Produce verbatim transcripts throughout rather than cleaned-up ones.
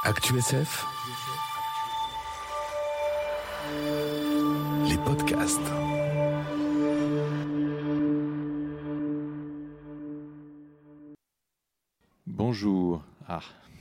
Actu S F, les podcasts. Bonjour. Ah,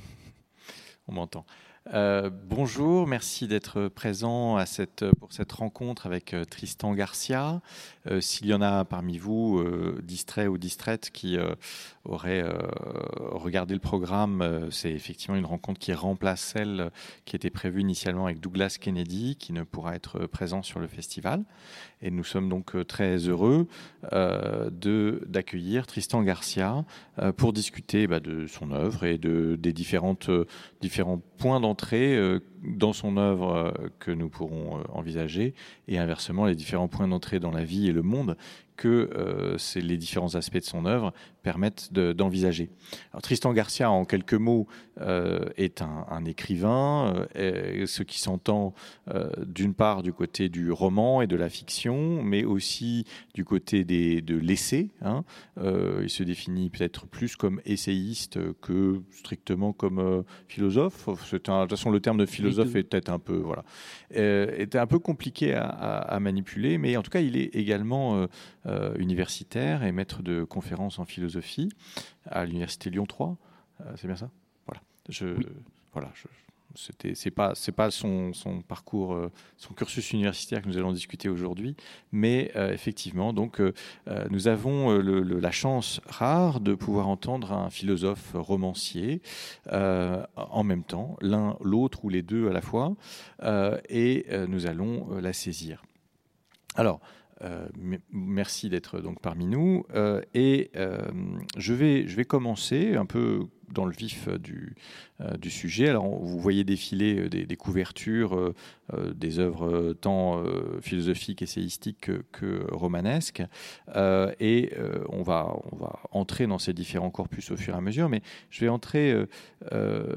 on m'entend. Euh, bonjour, merci d'être présent à cette, pour cette rencontre avec euh, Tristan Garcia. Euh, s'il y en a parmi vous euh, distraits ou distraites qui euh, auraient euh, regardé le programme, euh, c'est effectivement une rencontre qui remplace celle qui était prévue initialement avec Douglas Kennedy, qui ne pourra être présent sur le festival. Et nous sommes donc très heureux euh, de, d'accueillir Tristan Garcia euh, pour discuter bah, de son œuvre et de, des différentes, euh, différents points d'entrée euh, dans son œuvre euh, que nous pourrons euh, envisager, et inversement les différents points d'entrée dans la vie et le monde que euh, c'est les différents aspects de son œuvre permettent de, d'envisager. Alors, Tristan Garcia, en quelques mots, euh, est un, un écrivain, euh, ce qui s'entend euh, d'une part du côté du roman et de la fiction, mais aussi du côté des, de l'essai. Hein. Euh, il se définit peut-être plus comme essayiste que strictement comme euh, philosophe. C'est un, de toute façon, le terme de philosophe est peut-être un peu, voilà, euh, était un peu compliqué à, à, à manipuler, mais en tout cas, il est également euh, euh, universitaire et maître de conférences en philosophie à l'université Lyon trois. Euh, c'est bien ça ? Voilà. Je, oui. Voilà. Je, C'était, c'est pas, c'est pas son, son parcours, euh, son cursus universitaire que nous allons discuter aujourd'hui, mais euh, effectivement, donc, euh, nous avons le, le, la chance rare de pouvoir entendre un philosophe romancier euh, en même temps, l'un, l'autre ou les deux à la fois, euh, et euh, nous allons euh, la saisir. Alors, Euh, merci d'être donc parmi nous euh, et euh, je vais je vais commencer un peu dans le vif du euh, du sujet. Alors vous voyez défiler des, des couvertures euh, euh, des œuvres tant euh, philosophiques, essayistique que, que romanesques euh, et euh, on va on va entrer dans ces différents corpus au fur et à mesure, mais je vais entrer euh, euh,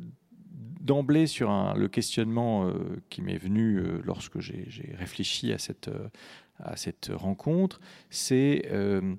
d'emblée sur un, le questionnement euh, qui m'est venu euh, lorsque j'ai, j'ai réfléchi à cette euh, à cette rencontre, c'est euh,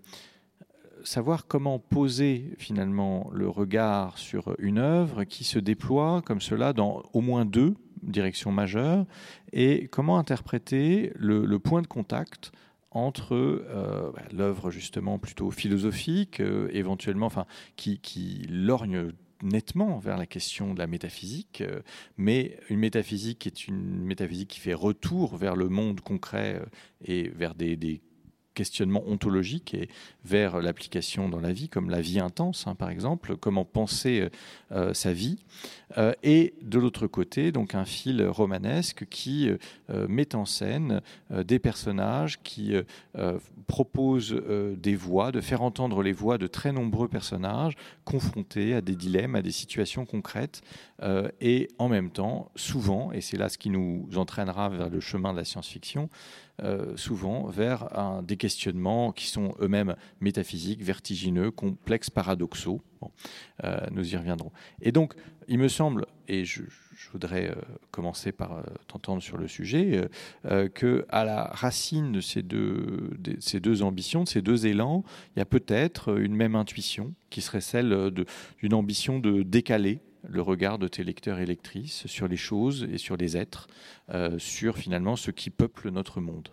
savoir comment poser finalement le regard sur une œuvre qui se déploie comme cela dans au moins deux directions majeures, et comment interpréter le, le point de contact entre euh, bah, l'œuvre justement plutôt philosophique, euh, éventuellement, enfin, qui, qui lorgne nettement vers la question de la métaphysique, euh, mais une métaphysique qui est une métaphysique qui fait retour vers le monde concret euh, et vers des, des questionnements ontologiques et vers l'application dans la vie, comme la vie intense, hein, par exemple, comment penser euh, sa vie. Euh, et de l'autre côté, donc un fil romanesque qui euh, met en scène euh, des personnages, qui euh, propose euh, des voix, de faire entendre les voix de très nombreux personnages confrontés à des dilemmes, à des situations concrètes, euh, et en même temps, souvent, et c'est là ce qui nous entraînera vers le chemin de la science-fiction, Euh, souvent vers un, des questionnements qui sont eux-mêmes métaphysiques, vertigineux, complexes, paradoxaux. Bon, euh, nous y reviendrons. Et donc, il me semble, et je, je voudrais euh, commencer par euh, t'entendre sur le sujet, euh, euh, qu'à la racine de ces, deux, de ces deux ambitions, de ces deux élans, il y a peut-être une même intuition qui serait celle de, d'une ambition de décaler le regard de tes lecteurs et lectrices sur les choses et sur les êtres, euh, sur finalement ce qui peuple notre monde.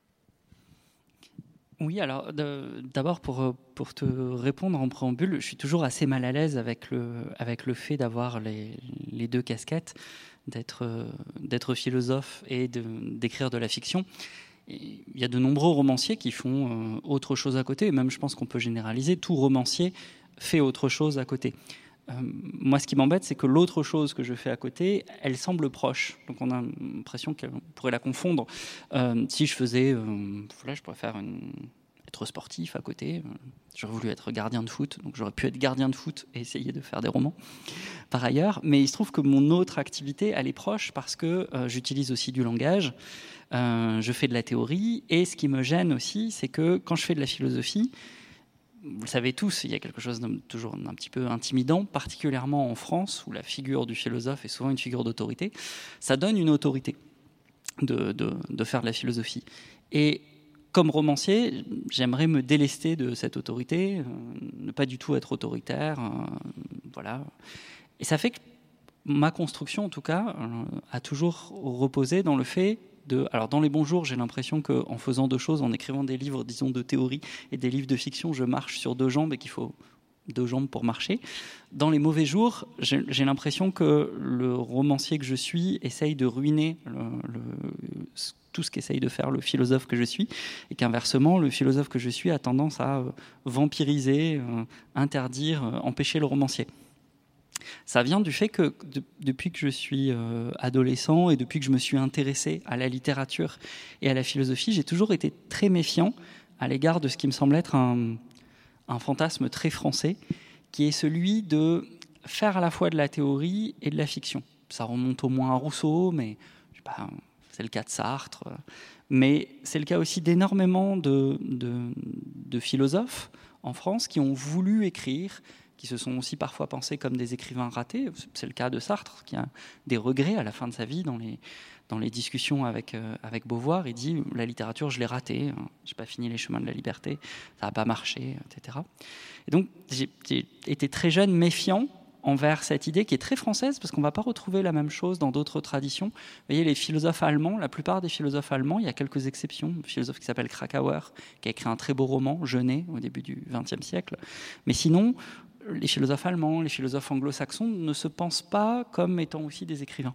Oui, alors de, d'abord pour, pour te répondre en préambule, je suis toujours assez mal à l'aise avec le, avec le fait d'avoir les, les deux casquettes, d'être, d'être philosophe et de, d'écrire de la fiction. Et il y a de nombreux romanciers qui font euh, autre chose à côté, et même je pense qu'on peut généraliser, tout romancier fait autre chose à côté. Euh, moi, ce qui m'embête, c'est que l'autre chose que je fais à côté, elle semble proche. Donc, on a l'impression qu'on pourrait la confondre. Euh, si je faisais, euh, voilà, je pourrais faire une, être sportif à côté. J'aurais voulu être gardien de foot, donc j'aurais pu être gardien de foot et essayer de faire des romans. Par ailleurs, mais il se trouve que mon autre activité, elle est proche parce que euh, j'utilise aussi du langage. Euh, je fais de la théorie, et ce qui me gêne aussi, c'est que quand je fais de la philosophie, vous le savez tous, il y a quelque chose de toujours un petit peu intimidant, particulièrement en France, où la figure du philosophe est souvent une figure d'autorité. Ça donne une autorité de, de, de faire de la philosophie. Et comme romancier, j'aimerais me délester de cette autorité, euh, ne pas du tout être autoritaire. Euh, voilà. Et ça fait que ma construction, en tout cas, euh, a toujours reposé dans le fait de... Alors, dans les bons jours, j'ai l'impression qu'en faisant deux choses, en écrivant des livres, disons, de théorie et des livres de fiction, je marche sur deux jambes et qu'il faut deux jambes pour marcher. Dans les mauvais jours, j'ai, j'ai l'impression que le romancier que je suis essaye de ruiner le, le, tout ce qu'essaye de faire le philosophe que je suis, et qu'inversement, le philosophe que je suis a tendance à euh, vampiriser, euh, interdire, euh, empêcher le romancier. Ça vient du fait que de, depuis que je suis euh, adolescent et depuis que je me suis intéressé à la littérature et à la philosophie, j'ai toujours été très méfiant à l'égard de ce qui me semble être un, un fantasme très français, qui est celui de faire à la fois de la théorie et de la fiction. Ça remonte au moins à Rousseau, mais je sais pas, c'est le cas de Sartre. Mais c'est le cas aussi d'énormément de, de, de philosophes en France qui ont voulu écrire, qui se sont aussi parfois pensés comme des écrivains ratés. C'est le cas de Sartre, qui a des regrets à la fin de sa vie dans les, dans les discussions avec, euh, avec Beauvoir. Il dit « la littérature, je l'ai ratée, hein, je n'ai pas fini les chemins de la liberté, ça n'a pas marché, et cetera » Et donc, j'ai, j'ai été très jeune méfiant envers cette idée qui est très française, parce qu'on ne va pas retrouver la même chose dans d'autres traditions. Vous voyez, les philosophes allemands, la plupart des philosophes allemands, il y a quelques exceptions, un philosophe qui s'appelle Krakauer, qui a écrit un très beau roman, Jeunet, au début du vingtième siècle. Mais sinon, les philosophes allemands, les philosophes anglo-saxons ne se pensent pas comme étant aussi des écrivains.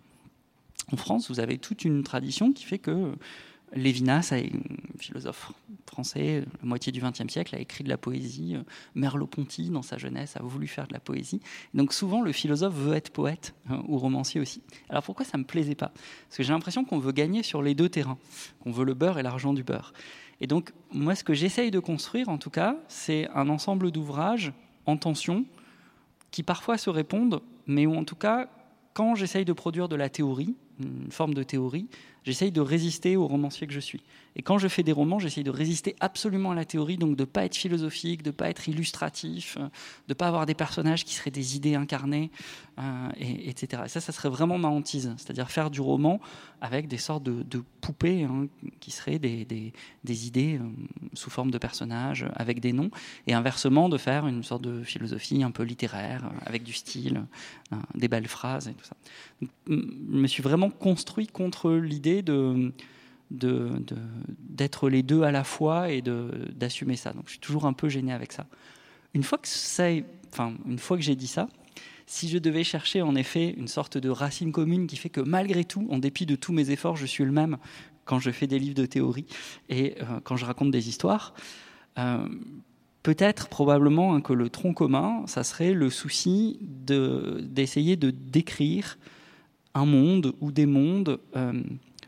En France, vous avez toute une tradition qui fait que Lévinas, un philosophe français, la moitié du vingtième siècle, a écrit de la poésie. Merleau-Ponty, dans sa jeunesse, a voulu faire de la poésie. Donc souvent, le philosophe veut être poète, hein, ou romancier aussi. Alors pourquoi ça ne me plaisait pas ? Parce que j'ai l'impression qu'on veut gagner sur les deux terrains, qu'on veut le beurre et l'argent du beurre. Et donc, moi, ce que j'essaye de construire, en tout cas, c'est un ensemble d'ouvrages en tension, qui parfois se répondent, mais où en tout cas, quand j'essaye de produire de la théorie, une forme de théorie, j'essaye de résister au romancier que je suis. Et quand je fais des romans, j'essaye de résister absolument à la théorie, donc de ne pas être philosophique, de ne pas être illustratif, de ne pas avoir des personnages qui seraient des idées incarnées, euh, et, etc. Et ça, ça serait vraiment ma hantise, c'est-à-dire faire du roman avec des sortes de, de poupées, hein, qui seraient des, des, des idées euh, sous forme de personnages, avec des noms, et inversement, de faire une sorte de philosophie un peu littéraire, euh, avec du style, euh, des belles phrases et tout ça. Donc, je me suis vraiment construit contre l'idée de... De, de, d'être les deux à la fois et de, d'assumer ça. Donc je suis toujours un peu gêné avec ça. Une fois que ça est, enfin, une fois que j'ai dit ça, si je devais chercher en effet une sorte de racine commune qui fait que malgré tout, en dépit de tous mes efforts, je suis le même quand je fais des livres de théorie et euh, quand je raconte des histoires, euh, peut-être, probablement, hein, que le tronc commun, ça serait le souci de, d'essayer de décrire un monde ou des mondes euh,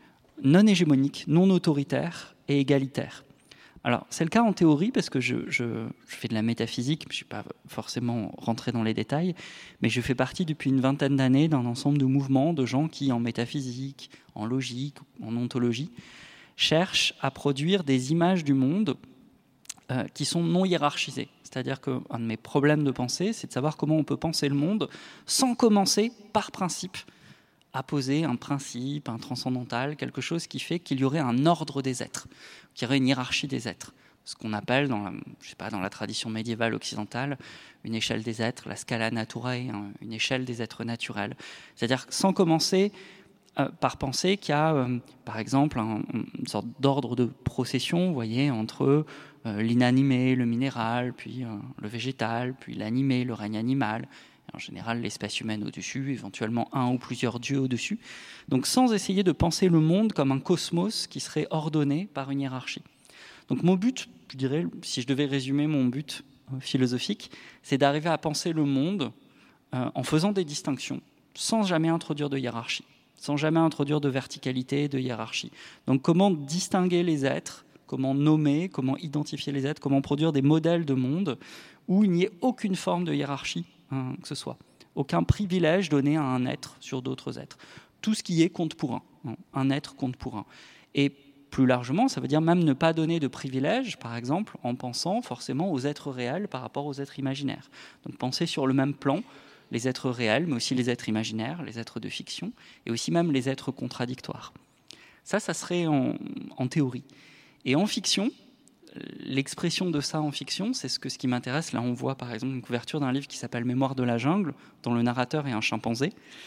non hégémonique, non autoritaire et égalitaire. Alors, c'est le cas en théorie parce que je, je, je fais de la métaphysique, je ne suis pas forcément rentré dans les détails, mais je fais partie depuis une vingtaine d'années d'un ensemble de mouvements de gens qui, en métaphysique, en logique, en ontologie, cherchent à produire des images du monde euh, qui sont non hiérarchisées. C'est-à-dire qu'un de mes problèmes de pensée, c'est de savoir comment on peut penser le monde sans commencer par principe à poser un principe, un transcendantal, quelque chose qui fait qu'il y aurait un ordre des êtres, qu'il y aurait une hiérarchie des êtres. Ce qu'on appelle, dans la, je sais pas, dans la tradition médiévale occidentale, une échelle des êtres, la scala naturae, une échelle des êtres naturels. C'est-à-dire sans commencer euh, par penser qu'il y a, euh, par exemple, un, une sorte d'ordre de procession, vous voyez, entre euh, l'inanimé, le minéral, puis euh, le végétal, puis l'animé, le règne animal. En général, l'espèce humaine au-dessus, éventuellement un ou plusieurs dieux au-dessus. Donc sans essayer de penser le monde comme un cosmos qui serait ordonné par une hiérarchie. Donc mon but, je dirais, si je devais résumer mon but philosophique, c'est d'arriver à penser le monde euh, en faisant des distinctions, sans jamais introduire de hiérarchie, sans jamais introduire de verticalité, de hiérarchie. Donc comment distinguer les êtres, comment nommer, comment identifier les êtres, comment produire des modèles de monde où il n'y ait aucune forme de hiérarchie, hein, que ce soit. Aucun privilège donné à un être sur d'autres êtres. Tout ce qui est compte pour un. Hein, un être compte pour un. Et plus largement, ça veut dire même ne pas donner de privilège, par exemple, en pensant forcément aux êtres réels par rapport aux êtres imaginaires. Donc penser sur le même plan les êtres réels, mais aussi les êtres imaginaires, les êtres de fiction, et aussi même les êtres contradictoires. Ça, ça serait en, en théorie. Et en fiction, l'expression de ça en fiction, c'est ce, que, ce qui m'intéresse. Là, on voit par exemple une couverture d'un livre qui s'appelle « Mémoire de la jungle », dont le narrateur est un chimpanzé.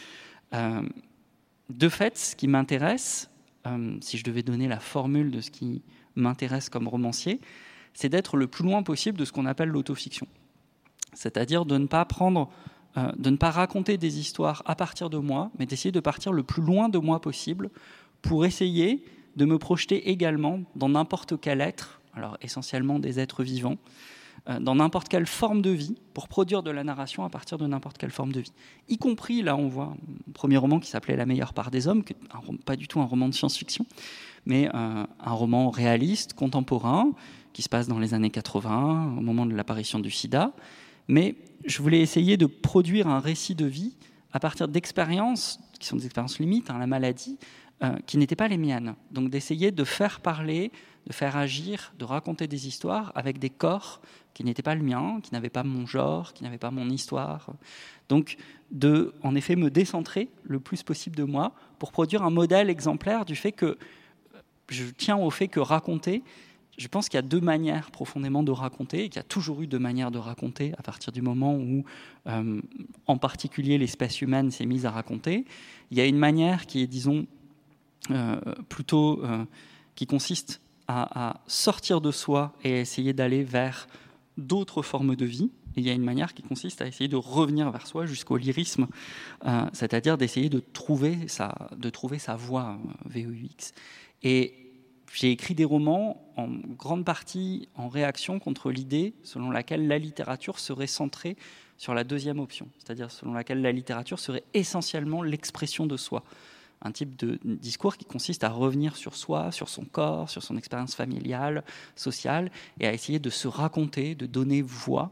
Euh, de fait, ce qui m'intéresse, euh, si je devais donner la formule de ce qui m'intéresse comme romancier, c'est d'être le plus loin possible de ce qu'on appelle l'autofiction. C'est-à-dire de ne pas prendre, euh, de ne pas raconter des histoires à partir de moi, mais d'essayer de partir le plus loin de moi possible pour essayer de me projeter également dans n'importe quel être, alors essentiellement des êtres vivants, euh, dans n'importe quelle forme de vie, pour produire de la narration à partir de n'importe quelle forme de vie. Y compris, là on voit un premier roman qui s'appelait La meilleure part des hommes, qui est un, pas du tout un roman de science-fiction, mais euh, un roman réaliste, contemporain, qui se passe dans les années quatre-vingts, au moment de l'apparition du sida. Mais je voulais essayer de produire un récit de vie à partir d'expériences, qui sont des expériences limites, hein, la maladie, euh, qui n'étaient pas les miennes. Donc d'essayer de faire parler, de faire agir, de raconter des histoires avec des corps qui n'étaient pas le mien, qui n'avaient pas mon genre, qui n'avaient pas mon histoire. Donc de, en effet, me décentrer le plus possible de moi pour produire un modèle exemplaire du fait que je tiens au fait que raconter, je pense qu'il y a deux manières profondément de raconter, et qu'il y a toujours eu deux manières de raconter à partir du moment où, euh, en particulier, l'espèce humaine s'est mise à raconter. Il y a une manière qui est, disons, euh, plutôt, euh, qui consiste à, à sortir de soi et à essayer d'aller vers d'autres formes de vie. Et il y a une manière qui consiste à essayer de revenir vers soi jusqu'au lyrisme, euh, c'est-à-dire d'essayer de trouver sa, de trouver sa voie, euh, V O U X. Et j'ai écrit des romans en grande partie en réaction contre l'idée selon laquelle la littérature serait centrée sur la deuxième option, c'est-à-dire selon laquelle la littérature serait essentiellement l'expression de soi. Un type de discours qui consiste à revenir sur soi, sur son corps, sur son expérience familiale, sociale, et à essayer de se raconter, de donner voix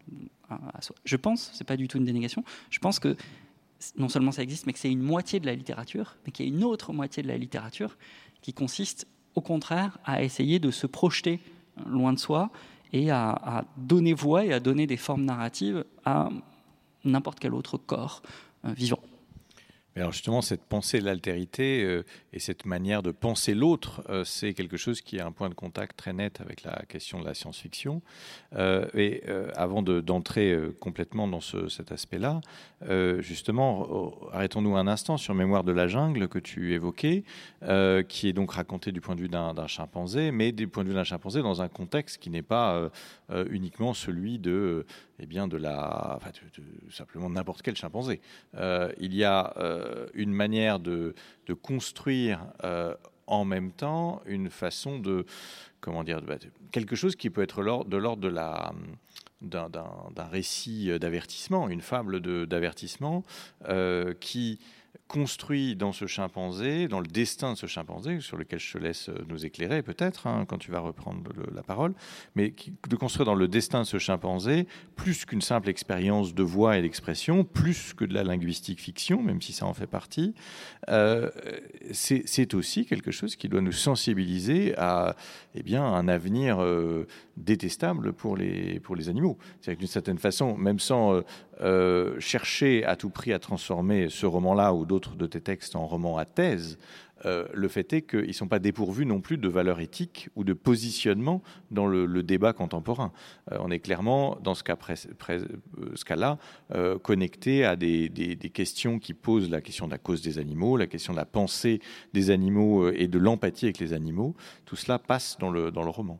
à soi. Je pense, c'est pas du tout une dénégation, je pense que non seulement ça existe, mais que c'est une moitié de la littérature, mais qu'il y a une autre moitié de la littérature qui consiste au contraire à essayer de se projeter loin de soi et à, à donner voix et à donner des formes narratives à n'importe quel autre corps euh, vivant. Mais alors justement, cette pensée de l'altérité euh, et cette manière de penser l'autre, euh, c'est quelque chose qui a un point de contact très net avec la question de la science-fiction. Euh, et euh, avant de, d'entrer euh, complètement dans ce, cet aspect-là, euh, justement, euh, arrêtons-nous un instant sur Mémoire de la jungle que tu évoquais, euh, qui est donc raconté du point de vue d'un, d'un chimpanzé, mais du point de vue d'un chimpanzé dans un contexte qui n'est pas euh, euh, uniquement celui de... Euh, eh bien de la, enfin, de, de, simplement n'importe quel chimpanzé. Euh, il y a euh, une manière de, de construire euh, en même temps une façon de, comment dire, de, de, quelque chose qui peut être de l'ordre de la, d'un, d'un, d'un récit d'avertissement, une fable de, d'avertissement euh, qui construit dans ce chimpanzé, dans le destin de ce chimpanzé, sur lequel je te laisse nous éclairer peut-être, hein, quand tu vas reprendre le, la parole, mais qui, de construire dans le destin de ce chimpanzé plus qu'une simple expérience de voix et d'expression, plus que de la linguistique fiction, même si ça en fait partie, euh, c'est, c'est aussi quelque chose qui doit nous sensibiliser à eh bien, un avenir euh, détestable pour les, pour les animaux. C'est-à-dire que d'une certaine façon, même sans euh, euh, chercher à tout prix à transformer ce roman-là ou d'autres de tes textes en romans à thèse, euh, le fait est qu'ils ne sont pas dépourvus non plus de valeurs éthiques ou de positionnement dans le, le débat contemporain. Euh, on est clairement, dans ce, cas pré- pré- ce cas-là, euh, connecté à des, des, des questions qui posent la question de la cause des animaux, la question de la pensée des animaux et de l'empathie avec les animaux. Tout cela passe dans le, dans le roman.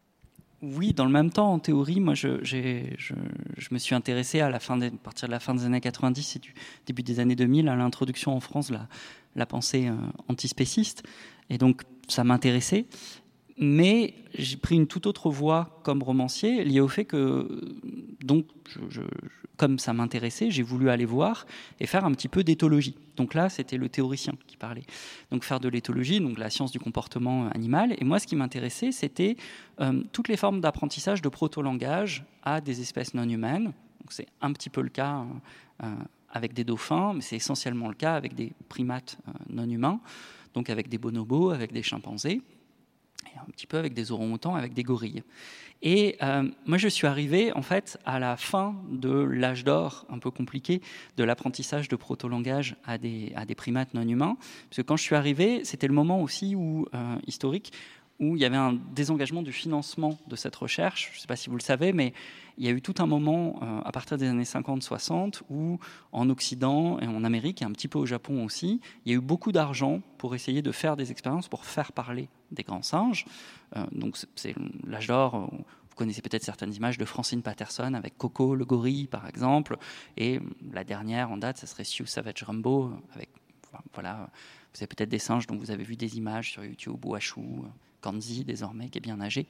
Oui, dans le même temps, en théorie, moi, je, j'ai, je, je me suis intéressé à, la fin des, à partir de la fin des années quatre-vingt-dix et du début des années deux mille à l'introduction en France de la, la pensée euh, antispéciste. Et donc, ça m'intéressait. Mais j'ai pris une toute autre voie comme romancier, liée au fait que, donc, je, je, comme ça m'intéressait, j'ai voulu aller voir et faire un petit peu d'éthologie. Donc là, c'était le théoricien qui parlait. Donc faire de l'éthologie, donc la science du comportement animal. Et moi, ce qui m'intéressait, c'était euh, toutes les formes d'apprentissage de proto-langage à des espèces non humaines. Donc c'est un petit peu le cas euh, avec des dauphins, mais c'est essentiellement le cas avec des primates euh, non humains, donc avec des bonobos, avec des chimpanzés, et un petit peu avec des orang-outans, avec des gorilles. Et euh, moi, je suis arrivé, en fait, à la fin de l'âge d'or, un peu compliqué, de l'apprentissage de proto-langage à des, à des primates non humains. Parce que quand je suis arrivé, c'était le moment aussi où, euh, historique, où il y avait un désengagement du financement de cette recherche. Je ne sais pas si vous le savez, mais il y a eu tout un moment, euh, à partir des années cinquante soixante, où en Occident et en Amérique, et un petit peu au Japon aussi, il y a eu beaucoup d'argent pour essayer de faire des expériences pour faire parler des grands singes. Euh, donc c'est, c'est l'âge d'or. Vous connaissez peut-être certaines images de Francine Patterson avec Coco, le gorille, par exemple. Et la dernière en date, ce serait Sioux Savage Rumbo, avec, voilà, vous avez peut-être des singes dont vous avez vu des images sur YouTube, Washu, Kanzi désormais, qui est bien âgé.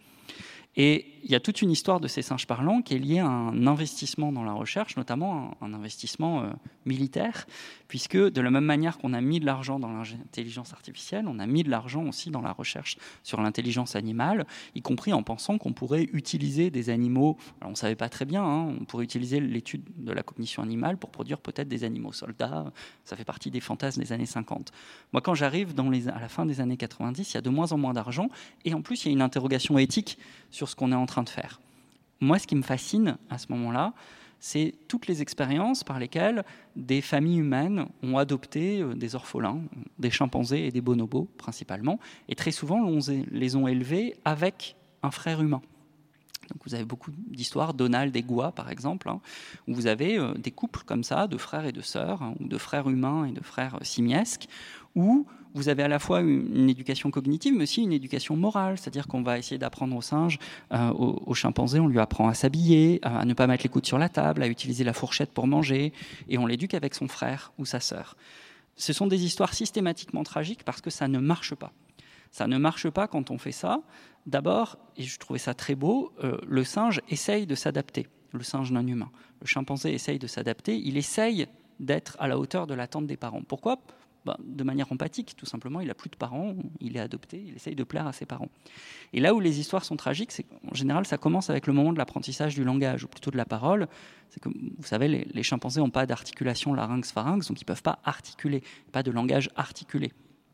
Et il y a toute une histoire de ces singes parlants qui est liée à un investissement dans la recherche, notamment un, un investissement euh, militaire, puisque de la même manière qu'on a mis de l'argent dans l'intelligence artificielle, on a mis de l'argent aussi dans la recherche sur l'intelligence animale, y compris en pensant qu'on pourrait utiliser des animaux, alors on ne savait pas très bien, hein, on pourrait utiliser l'étude de la cognition animale pour produire peut-être des animaux soldats, ça fait partie des fantasmes des années cinquante. Moi, quand j'arrive dans les, à la fin des années quatre-vingt-dix, il y a de moins en moins d'argent, et en plus, il y a une interrogation éthique sur ce qu'on est en train de faire. Moi, ce qui me fascine à ce moment-là, c'est toutes les expériences par lesquelles des familles humaines ont adopté des orphelins, des chimpanzés et des bonobos principalement, et très souvent les ont élevés avec un frère humain. Donc vous avez beaucoup d'histoires, Donald et Gua par exemple, hein, où vous avez euh, des couples comme ça, de frères et de sœurs, hein, ou de frères humains et de frères simiesques, où vous avez à la fois une, une éducation cognitive, mais aussi une éducation morale, c'est-à-dire qu'on va essayer d'apprendre au singe, euh, au, au chimpanzé, on lui apprend à s'habiller, à, à ne pas mettre les coudes sur la table, à utiliser la fourchette pour manger, et on l'éduque avec son frère ou sa sœur. Ce sont des histoires systématiquement tragiques parce que ça ne marche pas. Ça ne marche pas quand on fait ça. D'abord, et je trouvais ça très beau, euh, le singe essaye de s'adapter, le singe non humain. Le chimpanzé essaye de s'adapter, il essaye d'être à la hauteur de l'attente des parents. Pourquoi ? Ben, de manière empathique, tout simplement, il n'a plus de parents, il est adopté, il essaye de plaire à ses parents. Et là où les histoires sont tragiques, c'est qu'en général, ça commence avec le moment de l'apprentissage du langage, ou plutôt de la parole. C'est que, vous savez, les, les chimpanzés n'ont pas d'articulation larynx-pharynx, donc ils ne peuvent pas articuler, pas de langage articulé.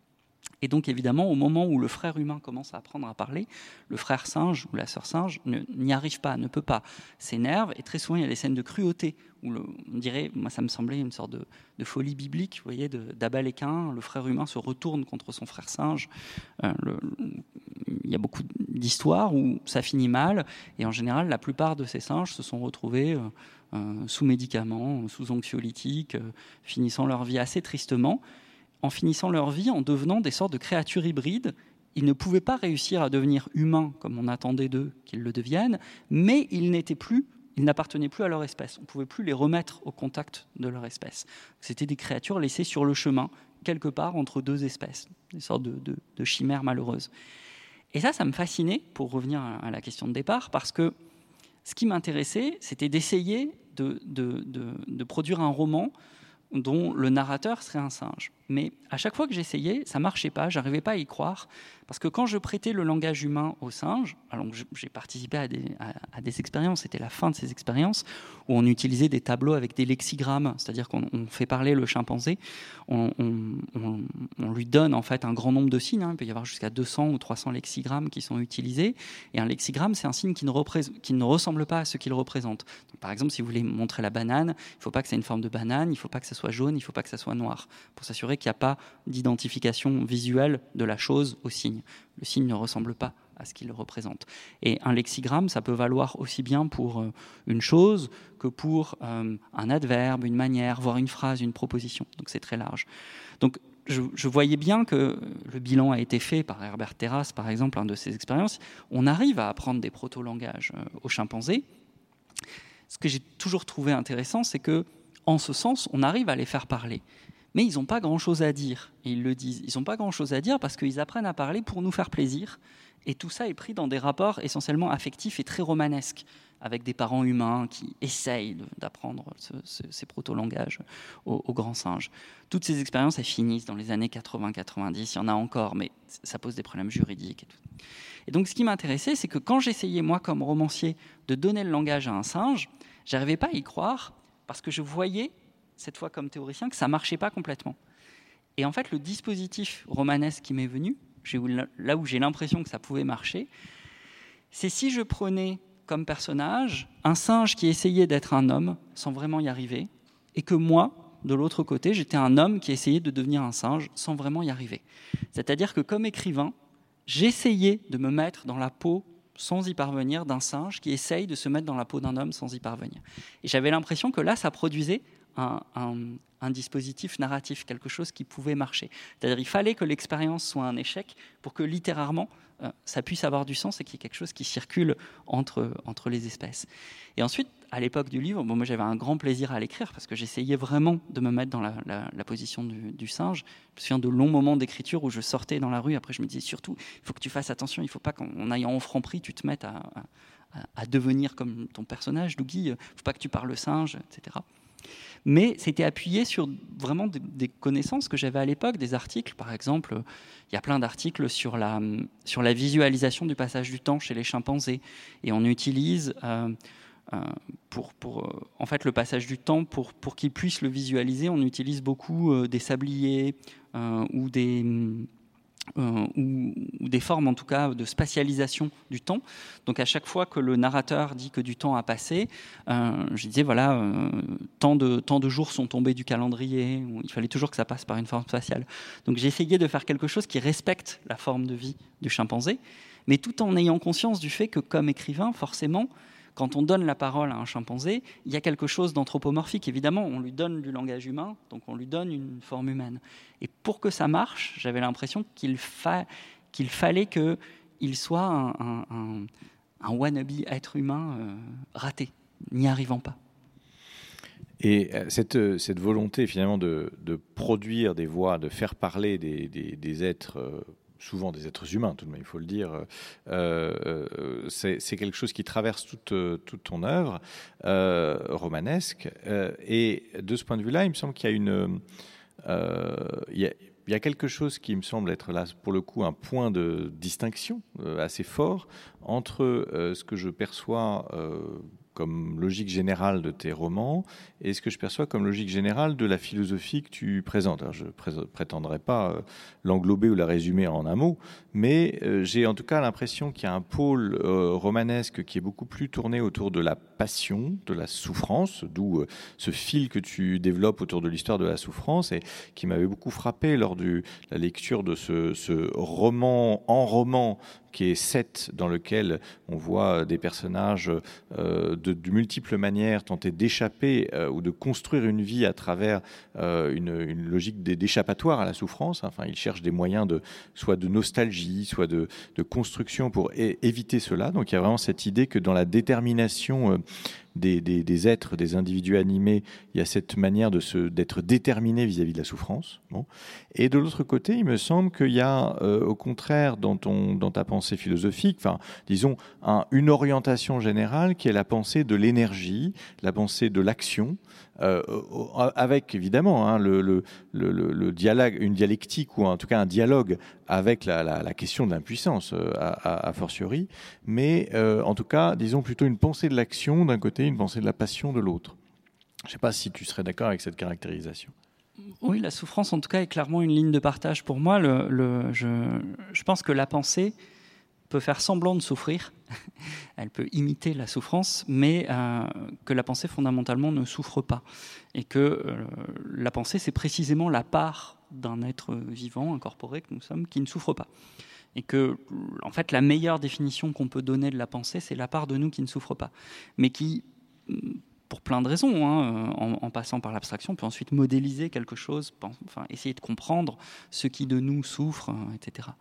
Et donc, évidemment, au moment où le frère humain commence à apprendre à parler, le frère singe ou la sœur singe ne, n'y arrive pas, ne peut pas, s'énerve. Et très souvent, il y a des scènes de cruauté où le, on dirait, moi, ça me semblait une sorte de, de folie biblique, vous voyez, de, d'Abel et Caïn. Le frère humain se retourne contre son frère singe. Euh, le, il y a beaucoup d'histoires où ça finit mal. Et en général, la plupart de ces singes se sont retrouvés euh, euh, sous médicaments, sous anxiolytiques, euh, finissant leur vie assez tristement. En finissant leur vie en devenant des sortes de créatures hybrides. Ils ne pouvaient pas réussir à devenir humains comme on attendait d'eux qu'ils le deviennent, mais ils n'étaient plus, ils n'appartenaient plus à leur espèce. On ne pouvait plus les remettre au contact de leur espèce. C'était des créatures laissées sur le chemin, quelque part entre deux espèces, des sortes de, de, de chimères malheureuses. Et ça, ça me fascinait, pour revenir à la question de départ, parce que ce qui m'intéressait, c'était d'essayer de, de, de, de produire un roman dont le narrateur serait un singe. Mais à chaque fois que j'essayais, ça ne marchait pas, je n'arrivais pas à y croire, parce que quand je prêtais le langage humain aux singes, alors j'ai participé à des, à, à des expériences, c'était la fin de ces expériences, où on utilisait des tableaux avec des lexigrammes, c'est-à-dire qu'on on fait parler le chimpanzé, on, on, on, on lui donne en fait un grand nombre de signes, hein, il peut y avoir jusqu'à deux cents ou trois cents lexigrammes qui sont utilisés, et un lexigramme, c'est un signe qui ne, représ- qui ne ressemble pas à ce qu'il représente. Donc, par exemple, si vous voulez montrer la banane, il ne faut pas que ça ait une forme de banane, il ne faut pas que ça soit jaune, il ne faut pas que ça soit noir, pour s'assurer qu'il n'y a pas d'identification visuelle de la chose au signe. Le signe ne ressemble pas à ce qu'il le représente. Et un lexigramme, ça peut valoir aussi bien pour euh, une chose que pour euh, un adverbe, une manière, voire une phrase, une proposition. Donc c'est très large. Donc je, je voyais bien que le bilan a été fait par Herbert Terrace, par exemple, un de ses expériences. On arrive à apprendre des proto-langages euh, aux chimpanzés. Ce que j'ai toujours trouvé intéressant, c'est que, en ce sens, on arrive à les faire parler. Mais ils n'ont pas grand-chose à dire, et ils le disent. Ils n'ont pas grand-chose à dire parce qu'ils apprennent à parler pour nous faire plaisir, et tout ça est pris dans des rapports essentiellement affectifs et très romanesques, avec des parents humains qui essayent d'apprendre ce, ce, ces proto-langages aux, aux grands singes. Toutes ces expériences, elles finissent dans les années quatre-vingts quatre-vingt-dix, il y en a encore, mais ça pose des problèmes juridiques. Et, tout. Et donc ce qui m'intéressait, c'est que quand j'essayais, moi, comme romancier, de donner le langage à un singe, je n'arrivais pas à y croire, parce que je voyais, cette fois comme théoricien, que ça ne marchait pas complètement. Et en fait, le dispositif romanesque qui m'est venu, là où j'ai l'impression que ça pouvait marcher, c'est si je prenais comme personnage un singe qui essayait d'être un homme sans vraiment y arriver, et que moi, de l'autre côté, j'étais un homme qui essayait de devenir un singe sans vraiment y arriver. C'est-à-dire que comme écrivain, j'essayais de me mettre dans la peau, sans y parvenir, d'un singe qui essaye de se mettre dans la peau d'un homme sans y parvenir. Et j'avais l'impression que là, ça produisait un, un, un dispositif narratif, quelque chose qui pouvait marcher. C'est-à-dire qu'il fallait que l'expérience soit un échec pour que littérairement, euh, ça puisse avoir du sens et qu'il y ait quelque chose qui circule entre, entre les espèces. Et ensuite, à l'époque du livre, bon, moi j'avais un grand plaisir à l'écrire parce que j'essayais vraiment de me mettre dans la, la, la position du, du singe. Je me souviens de longs moments d'écriture où je sortais dans la rue, après je me disais surtout, il faut que tu fasses attention, il ne faut pas qu'en ayant en franc-prix, tu te mettes à, à, à devenir comme ton personnage, Dougie, il ne faut pas que tu parles singe, et cetera. Mais c'était appuyé sur vraiment des, des connaissances que j'avais à l'époque, des articles, par exemple, il y a plein d'articles sur la, sur la visualisation du passage du temps chez les chimpanzés. Et on utilise... Euh, Euh, pour, pour euh, en fait le passage du temps, pour, pour qu'ils puissent le visualiser, on utilise beaucoup euh, des sabliers euh, ou, des, euh, ou, ou des formes en tout cas de spatialisation du temps. Donc à chaque fois que le narrateur dit que du temps a passé, euh, je disais voilà, euh, tant, de, tant de jours sont tombés du calendrier, il fallait toujours que ça passe par une forme spatiale. Donc j'ai essayé de faire quelque chose qui respecte la forme de vie du chimpanzé, mais tout en ayant conscience du fait que comme écrivain, forcément, quand on donne la parole à un chimpanzé, il y a quelque chose d'anthropomorphique. Évidemment, on lui donne du langage humain, donc on lui donne une forme humaine. Et pour que ça marche, j'avais l'impression qu'il, fa... qu'il fallait qu'il soit un, un, un, un wannabe être humain euh, raté, n'y arrivant pas. Et cette, cette volonté finalement de, de produire des voix, de faire parler des, des, des êtres... Euh, souvent des êtres humains, tout de même, il faut le dire, euh, euh, c'est, c'est quelque chose qui traverse toute, toute ton œuvre euh, romanesque. Euh, et de ce point de vue-là, il me semble qu'il y a une... Euh, il y a, il y a quelque chose qui me semble être là, pour le coup, un point de distinction euh, assez fort entre euh, ce que je perçois euh, comme logique générale de tes romans et ce que je perçois comme logique générale de la philosophie que tu présentes. Alors, je ne prétendrai pas euh, l'englober ou la résumer en un mot, mais euh, j'ai en tout cas l'impression qu'il y a un pôle euh, romanesque qui est beaucoup plus tourné autour de la passion, de la souffrance, d'où euh, ce fil que tu développes autour de l'histoire de la souffrance et qui m'avait beaucoup frappé lors de la lecture de ce, ce roman en roman qui est Sept, dans lequel on voit des personnages euh, de, de multiples manières tenter d'échapper euh, ou de construire une vie à travers euh, une, une logique d'échappatoire à la souffrance. Enfin, ils cherchent des moyens de, soit de nostalgie, soit de, de construction pour é- éviter cela. Donc il y a vraiment cette idée que dans la détermination euh, Des, des, des êtres, des individus animés, il y a cette manière de se, d'être déterminé vis-à-vis de la souffrance. Bon. Et de l'autre côté, il me semble qu'il y a, euh, au contraire, dans, ton, dans ta pensée philosophique, enfin, disons, un, une orientation générale qui est la pensée de l'énergie, la pensée de l'action, euh, avec évidemment hein, le, le, le, le dialogue, une dialectique ou en tout cas un dialogue avec la, la, la question de l'impuissance, euh, à, à, à fortiori, mais euh, en tout cas, disons plutôt une pensée de l'action d'un côté, une pensée de la passion de l'autre. Je ne sais pas si tu serais d'accord avec cette caractérisation. Oui, la souffrance, en tout cas, est clairement une ligne de partage pour moi. Le, le, je, je pense que la pensée peut faire semblant de souffrir, elle peut imiter la souffrance, mais euh, que la pensée, fondamentalement, ne souffre pas. Et que euh, la pensée, c'est précisément la part d'un être vivant, incorporé, que nous sommes, qui ne souffre pas. Et que, en fait, la meilleure définition qu'on peut donner de la pensée, c'est la part de nous qui ne souffre pas, mais qui, pour plein de raisons, hein, en, en passant par l'abstraction, peut ensuite modéliser quelque chose, enfin, essayer de comprendre ce qui de nous souffre, et cetera.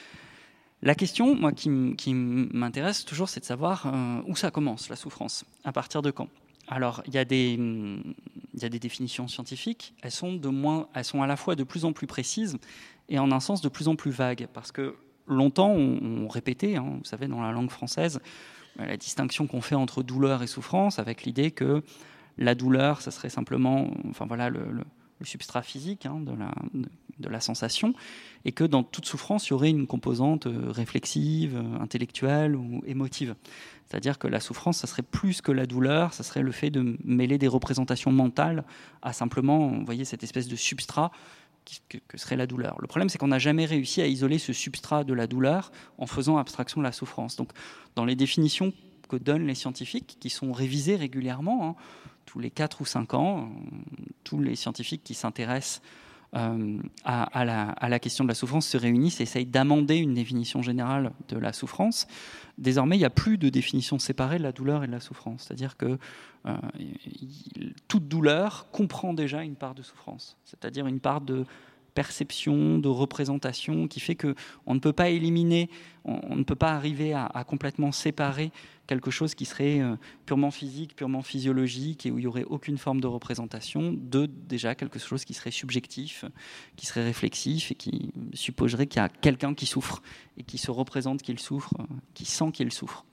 La question, moi, qui, qui m'intéresse toujours, c'est de savoir euh, où ça commence, la souffrance, à partir de quand. Alors, il y a des, il y a des définitions scientifiques, elles sont, de moins, elles sont à la fois de plus en plus précises et en un sens de plus en plus vagues, parce que longtemps, on, on répétait, hein, vous savez, dans la langue française, la distinction qu'on fait entre douleur et souffrance, avec l'idée que la douleur, ça serait simplement, enfin voilà, le, le, le substrat physique hein, de, la, de, de la sensation, et que dans toute souffrance, il y aurait une composante réflexive, intellectuelle ou émotive. C'est-à-dire que la souffrance, ça serait plus que la douleur, ça serait le fait de mêler des représentations mentales à simplement, vous voyez, cette espèce de substrat Que, que serait la douleur. Le problème, c'est qu'on n'a jamais réussi à isoler ce substrat de la douleur en faisant abstraction de la souffrance. Donc, dans les définitions que donnent les scientifiques, qui sont révisées régulièrement, hein, tous les quatre ou cinq ans, tous les scientifiques qui s'intéressent euh, à, à, la, à la question de la souffrance se réunissent et essayent d'amender une définition générale de la souffrance. Désormais, il n'y a plus de définition séparée de la douleur et de la souffrance. C'est-à-dire que euh, toute douleur comprend déjà une part de souffrance, c'est-à-dire une part de perception, de représentation, qui fait qu'on ne peut pas éliminer, on, on ne peut pas arriver à, à complètement séparer quelque chose qui serait euh, purement physique, purement physiologique, et où il n'y aurait aucune forme de représentation, de déjà quelque chose qui serait subjectif, qui serait réflexif, et qui supposerait qu'il y a quelqu'un qui souffre, et qui se représente qu'il souffre, euh, qui sent qu'il souffre.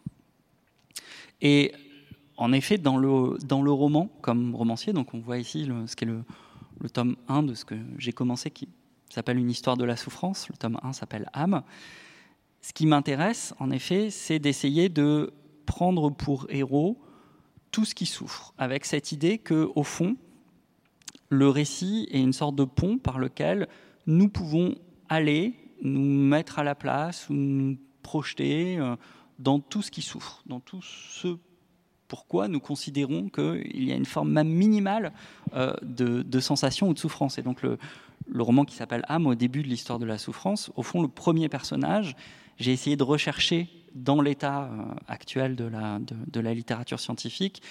Et en effet, dans le, dans le roman, comme romancier, donc on voit ici le, ce qu'est le le tome un de ce que j'ai commencé, qui s'appelle Une histoire de la souffrance. Le tome un s'appelle Âme. Ce qui m'intéresse, en effet, c'est d'essayer de prendre pour héros tout ce qui souffre, avec cette idée qu'au fond, le récit est une sorte de pont par lequel nous pouvons aller, nous mettre à la place, ou nous projeter dans tout ce qui souffre, dans tout ce pourquoi nous considérons qu'il y a une forme même minimale euh, de, de sensation ou de souffrance. Et donc le, le roman qui s'appelle Âme, au début de l'histoire de la souffrance, au fond, le premier personnage, j'ai essayé de rechercher dans l'état euh, actuel de la, de, de la littérature scientifique.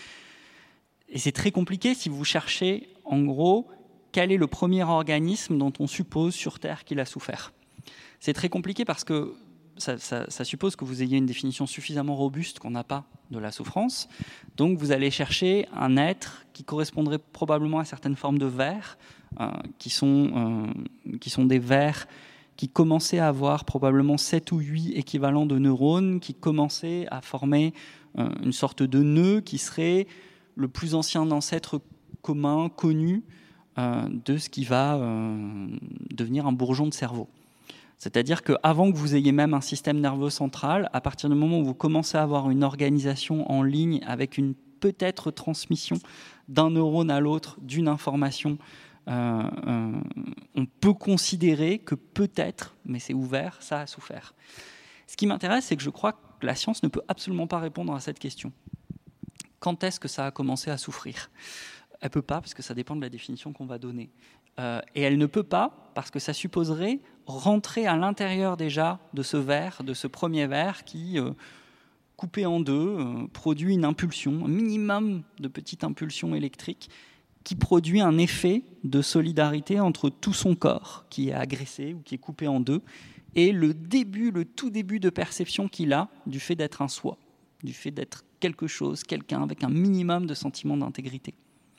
Et c'est très compliqué si vous cherchez, en gros, quel est le premier organisme dont on suppose sur Terre qu'il a souffert. C'est très compliqué parce que Ça, ça, ça suppose que vous ayez une définition suffisamment robuste qu'on n'a pas de la souffrance. Donc vous allez chercher un être qui correspondrait probablement à certaines formes de vers, euh, qui, sont, euh, qui sont des vers qui commençaient à avoir probablement sept ou huit équivalents de neurones, qui commençaient à former euh, une sorte de nœud qui serait le plus ancien ancêtre commun, connu, euh, de ce qui va euh, devenir un bourgeon de cerveau. C'est-à-dire qu'avant que vous ayez même un système nerveux central, à partir du moment où vous commencez à avoir une organisation en ligne avec une peut-être transmission d'un neurone à l'autre d'une information, euh, euh, on peut considérer que peut-être, mais c'est ouvert, ça a souffert. Ce qui m'intéresse, c'est que je crois que la science ne peut absolument pas répondre à cette question. Quand est-ce que ça a commencé à souffrir ? Elle ne peut pas, parce que ça dépend de la définition qu'on va donner. Euh, et elle ne peut pas, parce que ça supposerait rentrer à l'intérieur déjà de ce verre, de ce premier verre qui, euh, coupé en deux, euh, produit une impulsion, un minimum de petite impulsion électrique, qui produit un effet de solidarité entre tout son corps, qui est agressé ou qui est coupé en deux, et le début, le tout début de perception qu'il a du fait d'être un soi, du fait d'être quelque chose, quelqu'un avec un minimum de sentiment d'intégrité.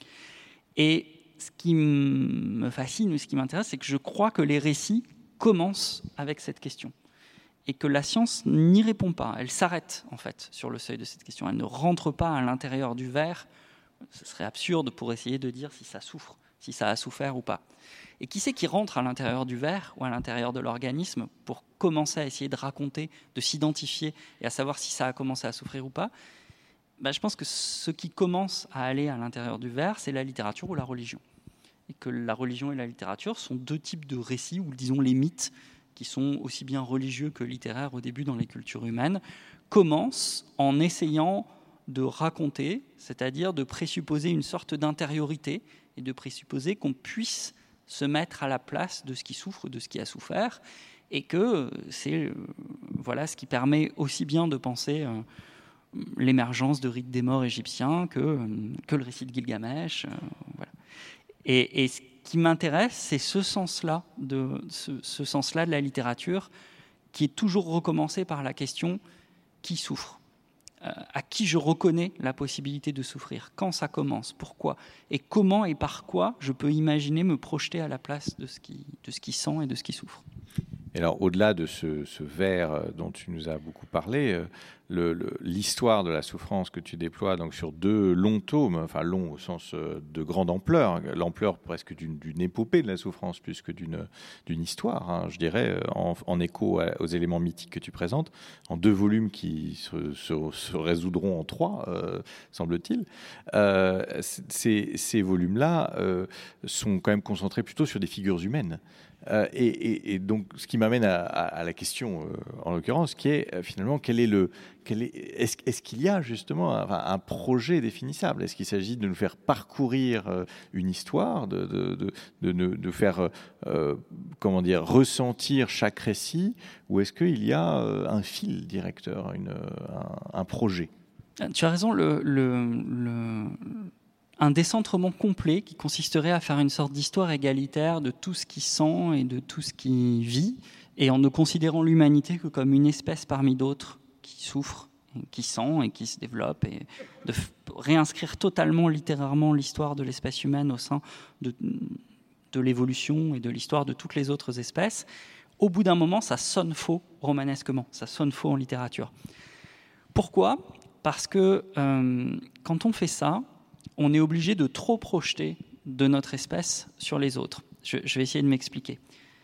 Et ce qui me fascine, ou ce qui m'intéresse, c'est que je crois que les récits commencent avec cette question. Et que la science n'y répond pas. Elle s'arrête, en fait, sur le seuil de cette question. Elle ne rentre pas à l'intérieur du verre. Ce serait absurde pour essayer de dire si ça souffre, si ça a souffert ou pas. Et qui c'est qui rentre à l'intérieur du verre ou à l'intérieur de l'organisme pour commencer à essayer de raconter, de s'identifier et à savoir si ça a commencé à souffrir ou pas ? Ben, je pense que ce qui commence à aller à l'intérieur du verre, c'est la littérature ou la religion. Et que la religion et la littérature sont deux types de récits, ou disons les mythes, qui sont aussi bien religieux que littéraires au début dans les cultures humaines, commencent en essayant de raconter, c'est-à-dire de présupposer une sorte d'intériorité et de présupposer qu'on puisse se mettre à la place de ce qui souffre, de ce qui a souffert, et que c'est voilà, ce qui permet aussi bien de penser euh, l'émergence de rites des morts égyptiens que, que le récit de Gilgamesh. Euh, voilà. Et, et ce qui m'intéresse, c'est ce sens-là, de, ce, ce sens-là de la littérature qui est toujours recommencé par la question « qui souffre ?» euh, à qui je reconnais la possibilité de souffrir, quand ça commence, pourquoi, et comment et par quoi je peux imaginer me projeter à la place de ce qui, de ce qui sent et de ce qui souffre. Et alors, au-delà de ce, ce vers dont tu nous as beaucoup parlé, le, le, l'histoire de la souffrance que tu déploies donc sur deux longs tomes, enfin longs au sens de grande ampleur, l'ampleur presque d'une, d'une épopée de la souffrance plus que d'une, d'une histoire, hein, je dirais, en, en écho à, aux éléments mythiques que tu présentes, en deux volumes qui se, se, se résoudront en trois, euh, semble-t-il. Euh, ces, ces volumes-là euh, sont quand même concentrés plutôt sur des figures humaines. Euh, et, et, et donc, ce qui m'amène à, à, à la question, euh, en l'occurrence, qui est euh, finalement, quel est le, quel est, est-ce, est-ce qu'il y a justement un, un projet définissable? Est-ce qu'il s'agit de nous faire parcourir euh, une histoire, de, de, de, de, de, de faire, euh, comment dire, ressentir chaque récit, ou est-ce qu'il y a euh, un fil directeur, une, un, un projet? Tu as raison, le, le, le, un décentrement complet qui consisterait à faire une sorte d'histoire égalitaire de tout ce qui sent et de tout ce qui vit, et en ne considérant l'humanité que comme une espèce parmi d'autres qui souffre, qui sent et qui se développe, et de f- réinscrire totalement, littérairement, l'histoire de l'espèce humaine au sein de, de l'évolution et de l'histoire de toutes les autres espèces. Au bout d'un moment, ça sonne faux romanesquement, ça sonne faux en littérature. Pourquoi ? Parce que euh, quand on fait ça, on est obligé de trop projeter de notre espèce sur les autres. Je, je vais essayer de m'expliquer.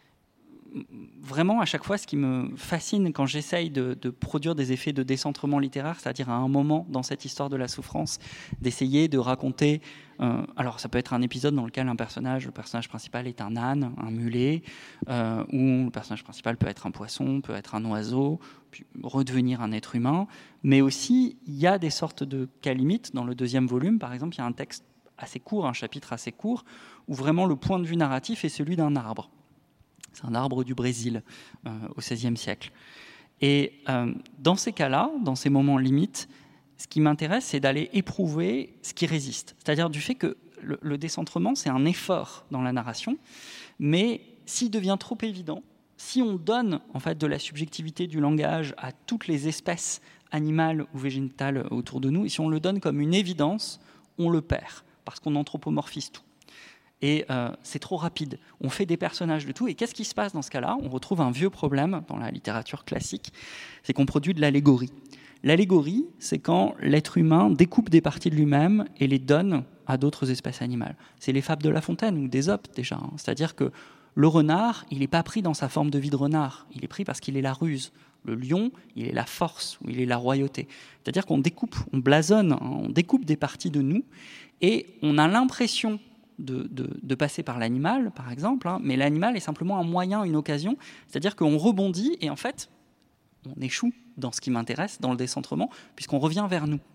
Vraiment, à chaque fois, ce qui me fascine quand j'essaye de, de produire des effets de décentrement littéraire, c'est-à-dire à un moment dans cette histoire de la souffrance, d'essayer de raconter... Euh, alors, ça peut être un épisode dans lequel un personnage, le personnage principal est un âne, un mulet, euh, ou le personnage principal peut être un poisson, peut être un oiseau, puis redevenir un être humain. Mais aussi, il y a des sortes de cas limites. Dans le deuxième volume, par exemple, il y a un texte assez court, un chapitre assez court, où vraiment le point de vue narratif est celui d'un arbre. C'est un arbre du Brésil euh, au seizième siècle. Et euh, dans ces cas-là, dans ces moments limites, ce qui m'intéresse, c'est d'aller éprouver ce qui résiste. C'est-à-dire du fait que le, le décentrement, c'est un effort dans la narration, mais s'il devient trop évident, si on donne en fait de la subjectivité du langage à toutes les espèces animales ou végétales autour de nous, et si on le donne comme une évidence, on le perd, parce qu'on anthropomorphise tout. Et euh, c'est trop rapide. On fait des personnages de tout. Et qu'est-ce qui se passe dans ce cas-là ? On retrouve un vieux problème dans la littérature classique, c'est qu'on produit de l'allégorie. L'allégorie, c'est quand l'être humain découpe des parties de lui-même et les donne à d'autres espèces animales. C'est les fables de La Fontaine ou d'Ésope déjà. Hein. C'est-à-dire que le renard, il n'est pas pris dans sa forme de vie de renard. Il est pris parce qu'il est la ruse. Le lion, il est la force ou il est la royauté. C'est-à-dire qu'on découpe, on blasonne, hein, on découpe des parties de nous et on a l'impression De, de, de passer par l'animal, par exemple, hein, mais l'animal est simplement un moyen, une occasion, c'est-à-dire qu'on rebondit et en fait, on échoue dans ce qui m'intéresse, dans le décentrement, puisqu'on revient vers nous.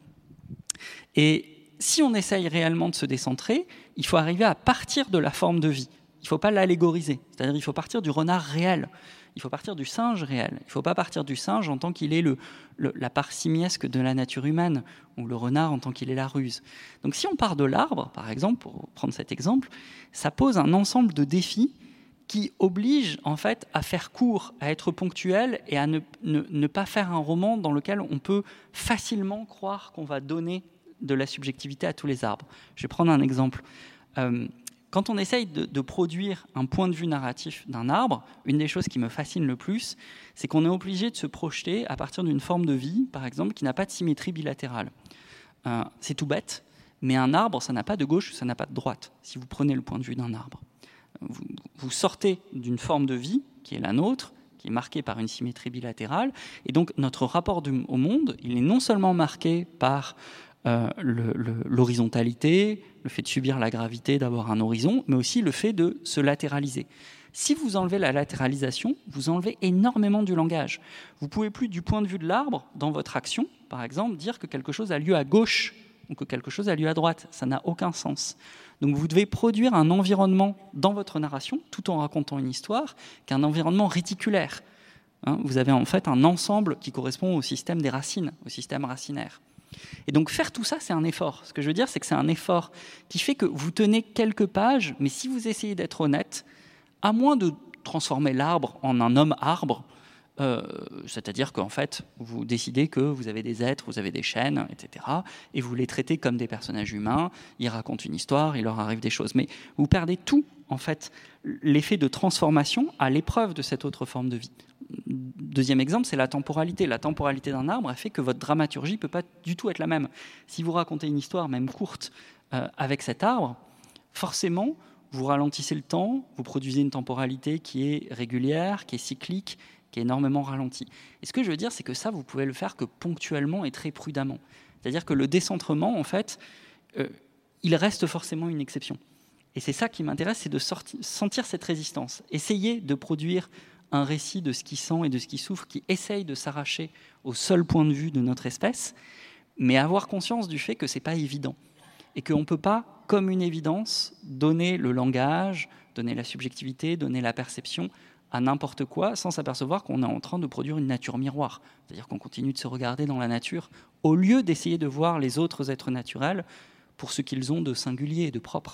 Et si on essaye réellement de se décentrer, il faut arriver à partir de la forme de vie. Il ne faut pas l'allégoriser, c'est-à-dire qu'il faut partir du renard réel, il faut partir du singe réel. Il ne faut pas partir du singe en tant qu'il est le, le, la part simiesque de la nature humaine, ou le renard en tant qu'il est la ruse. Donc si on part de l'arbre, par exemple, pour prendre cet exemple, ça pose un ensemble de défis qui obligent en fait à faire court, à être ponctuel et à ne, ne, ne pas faire un roman dans lequel on peut facilement croire qu'on va donner de la subjectivité à tous les arbres. Je vais prendre un exemple. Euh, Quand on essaye de, de produire un point de vue narratif d'un arbre, une des choses qui me fascine le plus, c'est qu'on est obligé de se projeter à partir d'une forme de vie, par exemple, qui n'a pas de symétrie bilatérale. Euh, c'est tout bête, mais un arbre, ça n'a pas de gauche, ça n'a pas de droite, si vous prenez le point de vue d'un arbre. Vous, vous sortez d'une forme de vie, qui est la nôtre, qui est marquée par une symétrie bilatérale, et donc notre rapport du, au monde, il est non seulement marqué par Euh, le, le, l'horizontalité, le fait de subir la gravité, d'avoir un horizon, mais aussi le fait de se latéraliser. Si vous enlevez la latéralisation, vous enlevez énormément du langage. Vous ne pouvez plus, du point de vue de l'arbre, dans votre action, par exemple, dire que quelque chose a lieu à gauche ou que quelque chose a lieu à droite. Ça n'a aucun sens. Donc vous devez produire un environnement dans votre narration, tout en racontant une histoire, qui est un environnement réticulaire. Hein, vous avez en fait un ensemble qui correspond au système des racines, au système racinaire. Et donc faire tout ça, c'est un effort. Ce que je veux dire, c'est que c'est un effort qui fait que vous tenez quelques pages, mais si vous essayez d'être honnête, à moins de transformer l'arbre en un homme arbre, euh, c'est-à-dire qu'en fait, vous décidez que vous avez des êtres, vous avez des chaînes, et cetera, et vous les traitez comme des personnages humains, ils racontent une histoire, il leur arrive des choses. Mais vous perdez tout, en fait, l'effet de transformation à l'épreuve de cette autre forme de vie. Deuxième exemple, c'est la temporalité. La temporalité d'un arbre a fait que votre dramaturgie ne peut pas du tout être la même. Si vous racontez une histoire, même courte, euh, avec cet arbre, forcément, vous ralentissez le temps, vous produisez une temporalité qui est régulière, qui est cyclique, qui est énormément ralentie. Et ce que je veux dire, c'est que ça, vous pouvez le faire que ponctuellement et très prudemment. C'est-à-dire que le décentrement, en fait, euh, il reste forcément une exception. Et c'est ça qui m'intéresse, c'est de sortir, sentir cette résistance. Essayer de produire un récit de ce qui sent et de ce qui souffre, qui essaye de s'arracher au seul point de vue de notre espèce, mais avoir conscience du fait que ce n'est pas évident et qu'on ne peut pas, comme une évidence, donner le langage, donner la subjectivité, donner la perception à n'importe quoi sans s'apercevoir qu'on est en train de produire une nature miroir. C'est-à-dire qu'on continue de se regarder dans la nature au lieu d'essayer de voir les autres êtres naturels pour ce qu'ils ont de singulier et de propre.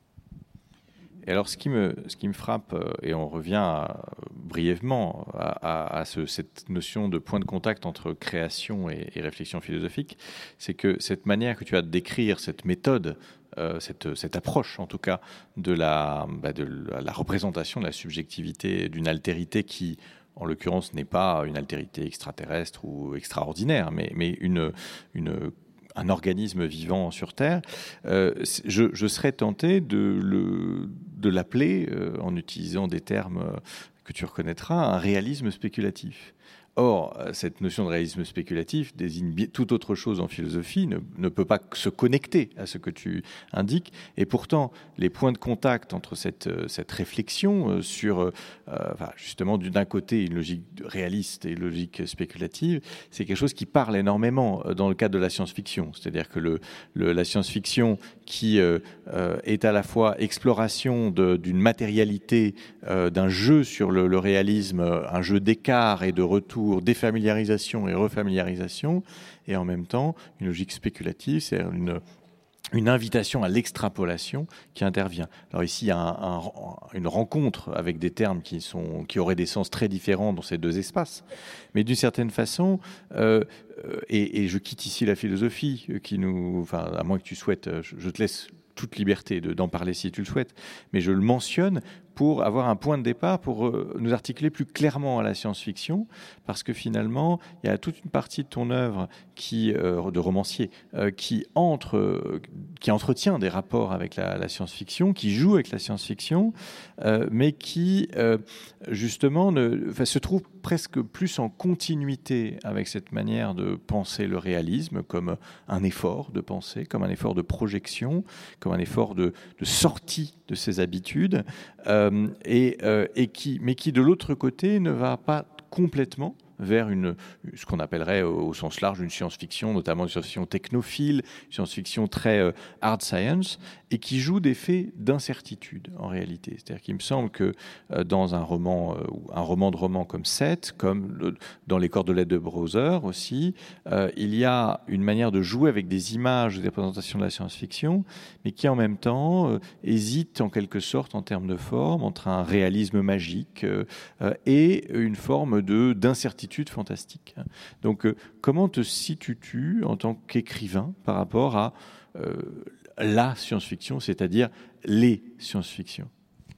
Et alors, ce qui me, ce qui me frappe, et on revient à, brièvement à, à, à ce, cette notion de point de contact entre création et, et réflexion philosophique, c'est que cette manière que tu as de décrire, cette méthode, euh, cette, cette approche en tout cas, de la, bah de la représentation de la subjectivité, d'une altérité qui, en l'occurrence, n'est pas une altérité extraterrestre ou extraordinaire, mais, mais une... une un organisme vivant sur Terre, euh, je, je serais tenté de, le, de l'appeler, euh, en utilisant des termes que tu reconnaîtras, un réalisme spéculatif. Or, cette notion de réalisme spéculatif désigne toute autre chose en philosophie, ne, ne peut pas se connecter à ce que tu indiques. Et pourtant, les points de contact entre cette, cette réflexion sur, euh, enfin, justement, d'un côté, une logique réaliste et une logique spéculative, c'est quelque chose qui parle énormément dans le cadre de la science-fiction. C'est-à-dire que le, le, la science-fiction qui euh, euh, est à la fois exploration de, d'une matérialité, euh, d'un jeu sur le, le réalisme, un jeu d'écart et de retour, défamiliarisation et refamiliarisation, et en même temps une logique spéculative, c'est une, une invitation à l'extrapolation qui intervient. Alors ici, il y a un, un, une rencontre avec des termes qui, sont, qui auraient des sens très différents dans ces deux espaces, mais d'une certaine façon, euh, et, et je quitte ici la philosophie, qui nous, enfin, à moins que tu souhaites, je, je te laisse toute liberté de, d'en parler si tu le souhaites, mais je le mentionne pour avoir un point de départ, pour euh, nous articuler plus clairement à la science-fiction, parce que finalement, il y a toute une partie de ton œuvre qui, euh, de romancier, euh, qui, entre, euh, qui entretient des rapports avec la, la science-fiction, qui joue avec la science-fiction, euh, mais qui, euh, justement, ne, enfin, se trouve presque plus en continuité avec cette manière de penser le réalisme comme un effort de pensée, comme un effort de projection, comme un effort de, de sortie de ses habitudes, euh, et, euh, et qui, mais qui, de l'autre côté, ne va pas complètement vers une, ce qu'on appellerait au sens large une science-fiction, notamment une science-fiction technophile, une science-fiction très euh, hard science, et qui joue des faits d'incertitude en réalité. C'est-à-dire qu'il me semble que euh, dans un roman, euh, un roman de roman comme Sept, comme le, dans Les Cordelettes de Browser aussi, euh, il y a une manière de jouer avec des images, des représentations de la science-fiction, mais qui en même temps euh, hésite en quelque sorte en termes de forme entre un réalisme magique euh, euh, et une forme de, d'incertitude fantastique. Donc, euh, comment te situes-tu en tant qu'écrivain par rapport à euh, la science-fiction, c'est-à-dire les science-fiction?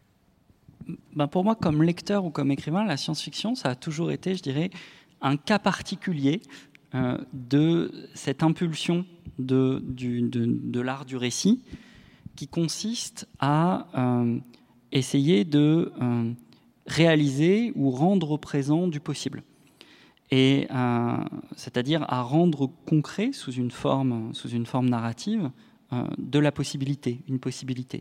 Ben pour moi, comme lecteur ou comme écrivain, la science-fiction, ça a toujours été, je dirais, un cas particulier euh, de cette impulsion de, du, de, de l'art du récit qui consiste à euh, essayer de euh, réaliser ou rendre présent du possible. Et euh, c'est-à-dire à rendre concret sous une forme, sous une forme narrative euh, de la possibilité, une possibilité.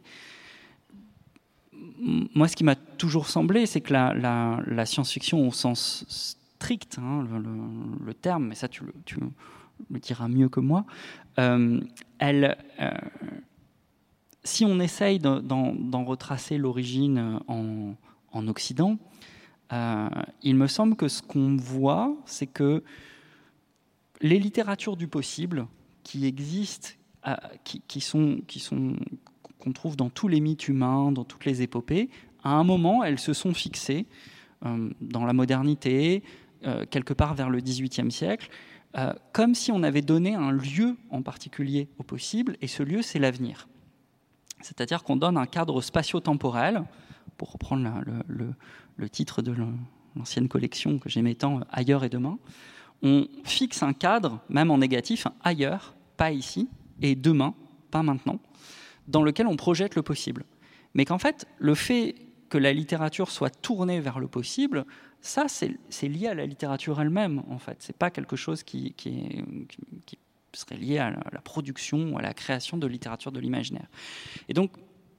Moi, ce qui m'a toujours semblé, c'est que la, la, la science-fiction au sens strict, hein, le, le, le terme, mais ça tu le, tu le diras mieux que moi, euh, elle, euh, si on essaye de, d'en, d'en retracer l'origine en, en Occident, Euh, il me semble que ce qu'on voit, c'est que les littératures du possible qui existent, euh, qui, qui sont, qui sont, qu'on trouve dans tous les mythes humains, dans toutes les épopées, à un moment, elles se sont fixées euh, dans la modernité, euh, quelque part vers le dix-huitième siècle, euh, comme si on avait donné un lieu en particulier au possible, et ce lieu, c'est l'avenir. C'est-à-dire qu'on donne un cadre spatio-temporel, pour reprendre la, le, le, le titre de l'ancienne collection que j'aimais tant, Ailleurs et demain, on fixe un cadre, même en négatif, ailleurs, pas ici, et demain, pas maintenant, dans lequel on projette le possible. Mais qu'en fait, le fait que la littérature soit tournée vers le possible, ça, c'est, c'est lié à la littérature elle-même, en fait. C'est pas quelque chose qui, qui, est, qui, qui serait lié à la, à la production ou à la création de littérature de l'imaginaire. Et donc,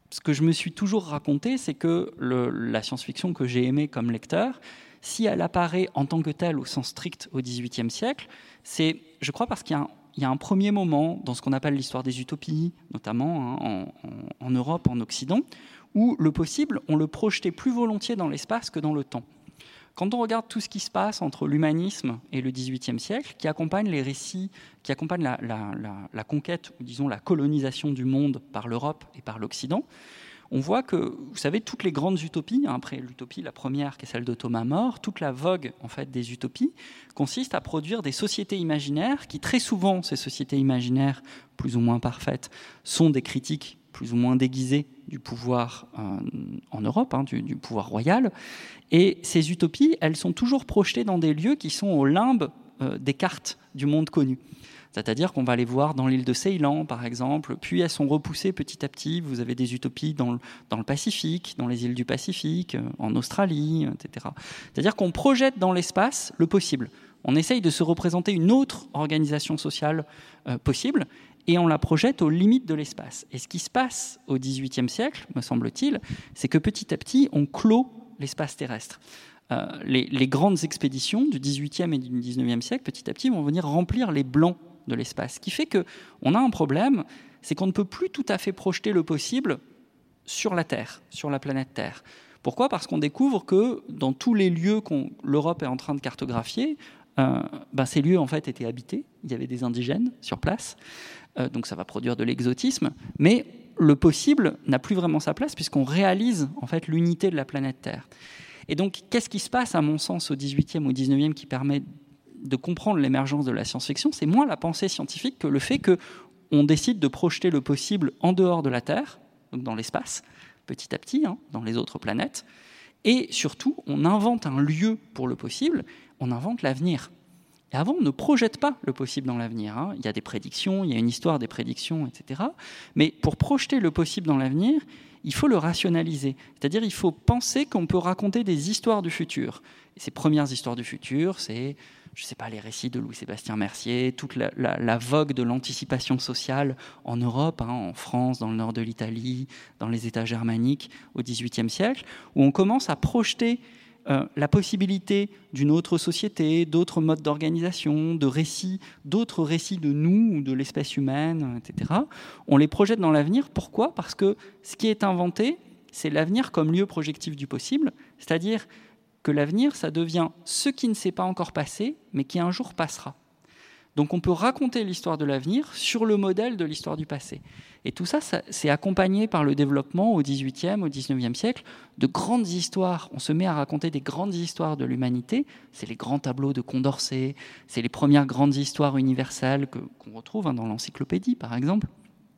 ce que je me suis toujours raconté, c'est que le, la science-fiction que j'ai aimée comme lecteur, si elle apparaît en tant que telle au sens strict au dix-huitième siècle, c'est, je crois, parce qu'il y a un, il y a un premier moment dans ce qu'on appelle l'histoire des utopies, notamment hein, en, en, en Europe, en Occident, où le possible, on le projetait plus volontiers dans l'espace que dans le temps. Quand on regarde tout ce qui se passe entre l'humanisme et le dix-huitième siècle, qui accompagne les récits, qui accompagne la, la, la, la conquête, ou disons la colonisation du monde par l'Europe et par l'Occident, on voit que, vous savez, toutes les grandes utopies, hein, après l'utopie, la première qui est celle de Thomas More, toute la vogue en fait, des utopies consiste à produire des sociétés imaginaires qui, très souvent, ces sociétés imaginaires, plus ou moins parfaites, sont des critiques plus ou moins déguisées du pouvoir euh, en Europe, hein, du, du pouvoir royal. Et ces utopies, elles sont toujours projetées dans des lieux qui sont au limbe euh, des cartes du monde connu. C'est-à-dire qu'on va les voir dans l'île de Ceylan, par exemple, puis elles sont repoussées petit à petit. Vous avez des utopies dans le, dans le Pacifique, dans les îles du Pacifique, en Australie, et cetera. C'est-à-dire qu'on projette dans l'espace le possible. On essaye de se représenter une autre organisation sociale euh, possible, et on la projette aux limites de l'espace. Et ce qui se passe au dix-huitième siècle, me semble-t-il, c'est que petit à petit, on clôt l'espace terrestre. Euh, les, les grandes expéditions du dix-huitième et du dix-neuvième siècle, petit à petit, vont venir remplir les blancs de l'espace. Ce qui fait qu'on a un problème, c'est qu'on ne peut plus tout à fait projeter le possible sur la Terre, sur la planète Terre. Pourquoi ? Parce qu'on découvre que dans tous les lieux que l'Europe est en train de cartographier, euh, ben ces lieux en fait étaient habités, il y avait des indigènes sur place, euh, donc ça va produire de l'exotisme, mais le possible n'a plus vraiment sa place puisqu'on réalise en fait l'unité de la planète Terre. Et donc, qu'est-ce qui se passe, à mon sens, au dix-huitième ou au dix-neuvième qui permet de comprendre l'émergence de la science-fiction ? C'est moins la pensée scientifique que le fait qu'on décide de projeter le possible en dehors de la Terre, donc dans l'espace, petit à petit, hein, dans les autres planètes. Et surtout, on invente un lieu pour le possible, on invente l'avenir. Et avant, on ne projette pas le possible dans l'avenir. Hein. Il y a des prédictions, il y a une histoire des prédictions, et cetera. Mais pour projeter le possible dans l'avenir, il faut le rationaliser. C'est-à-dire il faut penser qu'on peut raconter des histoires du futur. Et ces premières histoires du futur, c'est, je ne sais pas, les récits de Louis-Sébastien Mercier, toute la, la, la vogue de l'anticipation sociale en Europe, hein, en France, dans le nord de l'Italie, dans les États germaniques au dix-huitième siècle, où on commence à projeter euh, la possibilité d'une autre société, d'autres modes d'organisation, de récits, d'autres récits de nous ou de l'espèce humaine, et cetera. On les projette dans l'avenir. Pourquoi ? Parce que ce qui est inventé, c'est l'avenir comme lieu projectif du possible, c'est-à-dire que l'avenir, ça devient ce qui ne s'est pas encore passé, mais qui un jour passera. Donc on peut raconter l'histoire de l'avenir sur le modèle de l'histoire du passé. Et tout ça, ça c'est accompagné par le développement au dix-huitième, au dix-neuvième siècle, de grandes histoires. On se met à raconter des grandes histoires de l'humanité. C'est les grands tableaux de Condorcet, c'est les premières grandes histoires universelles que, qu'on retrouve hein, dans l'encyclopédie, par exemple.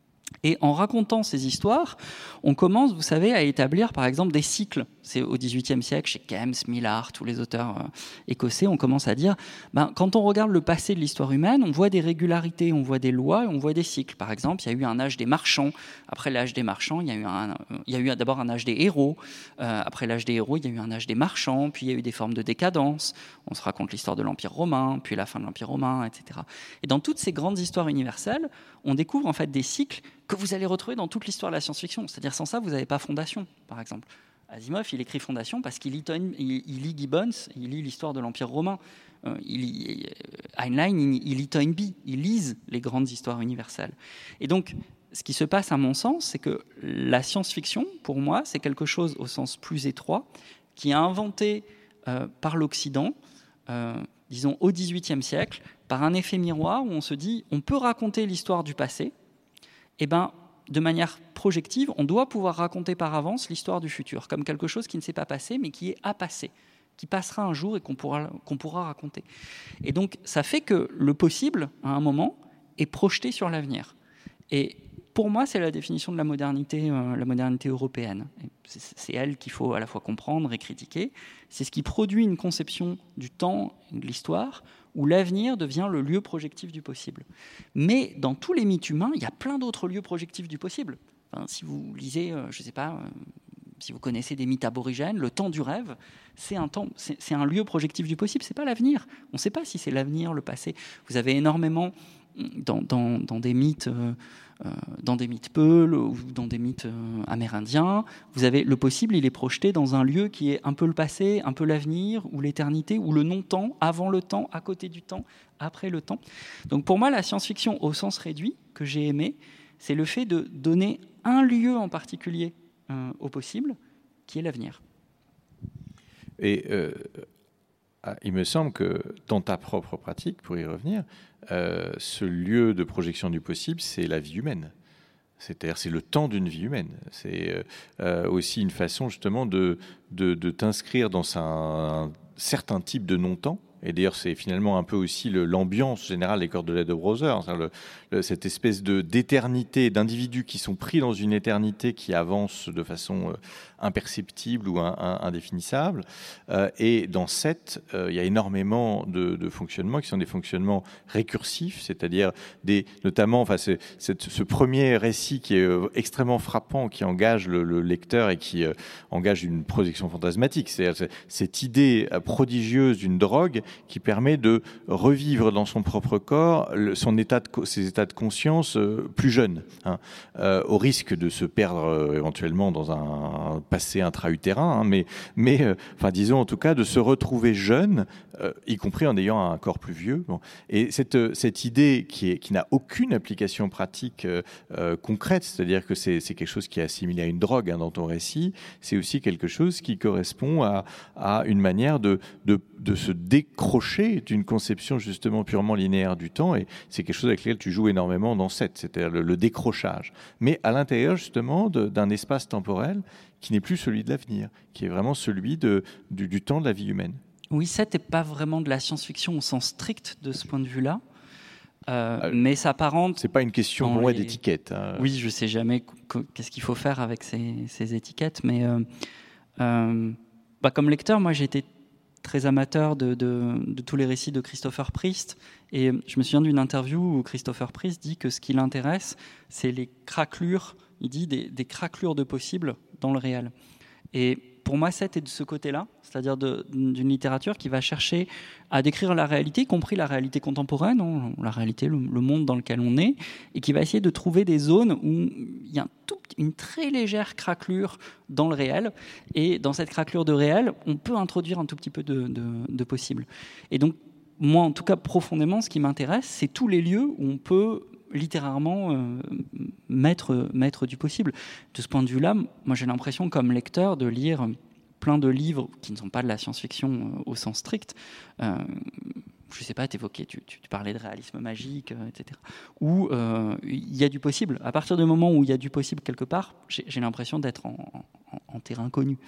Et en racontant ces histoires, on commence, vous savez, à établir, par exemple, des cycles. C'est au dix-huitième siècle, chez Kems, Millard, tous les auteurs euh, écossais, on commence à dire, ben, quand on regarde le passé de l'histoire humaine, on voit des régularités, on voit des lois, et on voit des cycles. Par exemple, il y a eu un âge des marchands. Après l'âge des marchands, il y a eu, un, il y a eu d'abord un âge des héros. Euh, après l'âge des héros, il y a eu un âge des marchands. Puis il y a eu des formes de décadence. On se raconte l'histoire de l'Empire romain, puis la fin de l'Empire romain, et cetera. Et dans toutes ces grandes histoires universelles, on découvre en fait des cycles que vous allez retrouver dans toute l'histoire de la science-fiction. C'est-à-dire sans ça, vous n'avez pas Fondation, par exemple. Asimov, il écrit Fondation parce qu'il lit, il, il lit Gibbons, il lit l'histoire de l'Empire romain. Euh, il, Heinlein, il, il lit Toynbee, ils lisent les grandes histoires universelles. Et donc, ce qui se passe, à mon sens, c'est que la science-fiction, pour moi, c'est quelque chose au sens plus étroit, qui est inventé euh, par l'Occident, euh, disons au dix-huitième siècle, par un effet miroir où on se dit, on peut raconter l'histoire du passé, et ben, de manière projective, on doit pouvoir raconter par avance l'histoire du futur, comme quelque chose qui ne s'est pas passé, mais qui est à passer, qui passera un jour et qu'on pourra, qu'on pourra raconter. Et donc, ça fait que le possible, à un moment, est projeté sur l'avenir. Et pour moi, c'est la définition de la modernité, euh, la modernité européenne. Et c'est, c'est elle qu'il faut à la fois comprendre et critiquer. C'est ce qui produit une conception du temps et de l'histoire où l'avenir devient le lieu projectif du possible. Mais dans tous les mythes humains, il y a plein d'autres lieux projectifs du possible. Enfin, si vous lisez, euh, je ne sais pas, euh, si vous connaissez des mythes aborigènes, le temps du rêve, c'est un, temps, c'est, c'est un lieu projectif du possible, ce n'est pas l'avenir. On ne sait pas si c'est l'avenir, le passé. Vous avez énormément dans, dans, dans des mythes, euh, euh, dans des mythes peuls ou dans des mythes euh, amérindiens, vous avez le possible, il est projeté dans un lieu qui est un peu le passé, un peu l'avenir, ou l'éternité, ou le non-temps, avant le temps, à côté du temps, après le temps. Donc pour moi, la science-fiction au sens réduit que j'ai aimé, c'est le fait de donner un lieu en particulier euh, au possible, qui est l'avenir. Et euh, il me semble que dans ta propre pratique, pour y revenir, euh, ce lieu de projection du possible, c'est la vie humaine. C'est-à-dire, c'est le temps d'une vie humaine. C'est euh, aussi une façon justement de, de, de t'inscrire dans un, un certain type de non-temps. Et d'ailleurs, c'est finalement un peu aussi le, l'ambiance générale des Cordelettes de Browser, le, le, cette espèce de, d'éternité, d'individus qui sont pris dans une éternité qui avance de façon euh, imperceptible ou un, un, indéfinissable. Euh, et dans sept, euh, il y a énormément de, de fonctionnements qui sont des fonctionnements récursifs, c'est-à-dire des, notamment, enfin, c'est, c'est, ce premier récit qui est euh, extrêmement frappant, qui engage le, le lecteur et qui euh, engage une projection fantasmatique. C'est-à-dire c'est, cette idée prodigieuse d'une drogue qui permet de revivre dans son propre corps le, son état de, ses états de conscience euh, plus jeunes, hein, euh, au risque de se perdre euh, éventuellement dans un, un passé intra-utérin, hein, mais, mais euh, enfin, disons en tout cas de se retrouver jeune, euh, y compris en ayant un corps plus vieux. Bon. Et cette, cette idée qui, est, qui n'a aucune application pratique euh, euh, concrète, c'est-à-dire que c'est, c'est quelque chose qui est assimilé à une drogue, hein, dans ton récit, c'est aussi quelque chose qui correspond à, à une manière de, de, de se découvrir crocher d'une conception justement purement linéaire du temps, et c'est quelque chose avec lequel tu joues énormément dans sept, c'est-à-dire le, le décrochage, mais à l'intérieur justement de, d'un espace temporel qui n'est plus celui de l'avenir, qui est vraiment celui de, du, du temps de la vie humaine. Oui, sept n'est pas vraiment de la science-fiction au sens strict de ce point de vue-là, euh, euh, mais ça apparente... C'est pas une question pour moi les... d'étiquette. Hein. Oui, je sais jamais qu'est-ce qu'il faut faire avec ces, ces étiquettes, mais euh, euh, bah, comme lecteur, moi j'ai été très amateur de, de, de tous les récits de Christopher Priest. Et je me souviens d'une interview où Christopher Priest dit que ce qui l'intéresse, c'est les craquelures, il dit des, des craquelures de possibles dans le réel. Et pour moi, sept est de ce côté-là, c'est-à-dire de, d'une littérature qui va chercher à décrire la réalité, y compris la réalité contemporaine, hein, la réalité, le, le monde dans lequel on est, et qui va essayer de trouver des zones où il y a un tout, une très légère craquelure dans le réel, et dans cette craquelure de réel, on peut introduire un tout petit peu de, de, de possible. Et donc, moi, en tout cas, profondément, ce qui m'intéresse, c'est tous les lieux où on peut littérairement euh, mettre, mettre du possible. De ce point de vue-là, moi j'ai l'impression comme lecteur de lire plein de livres qui ne sont pas de la science-fiction euh, au sens strict. Euh, je ne sais pas, t'évoquais, tu, tu, tu parlais de réalisme magique, euh, et cetera. Où il euh, y a du possible. À partir du moment où il y a du possible quelque part, j'ai, j'ai l'impression d'être en, en, en terrain connu.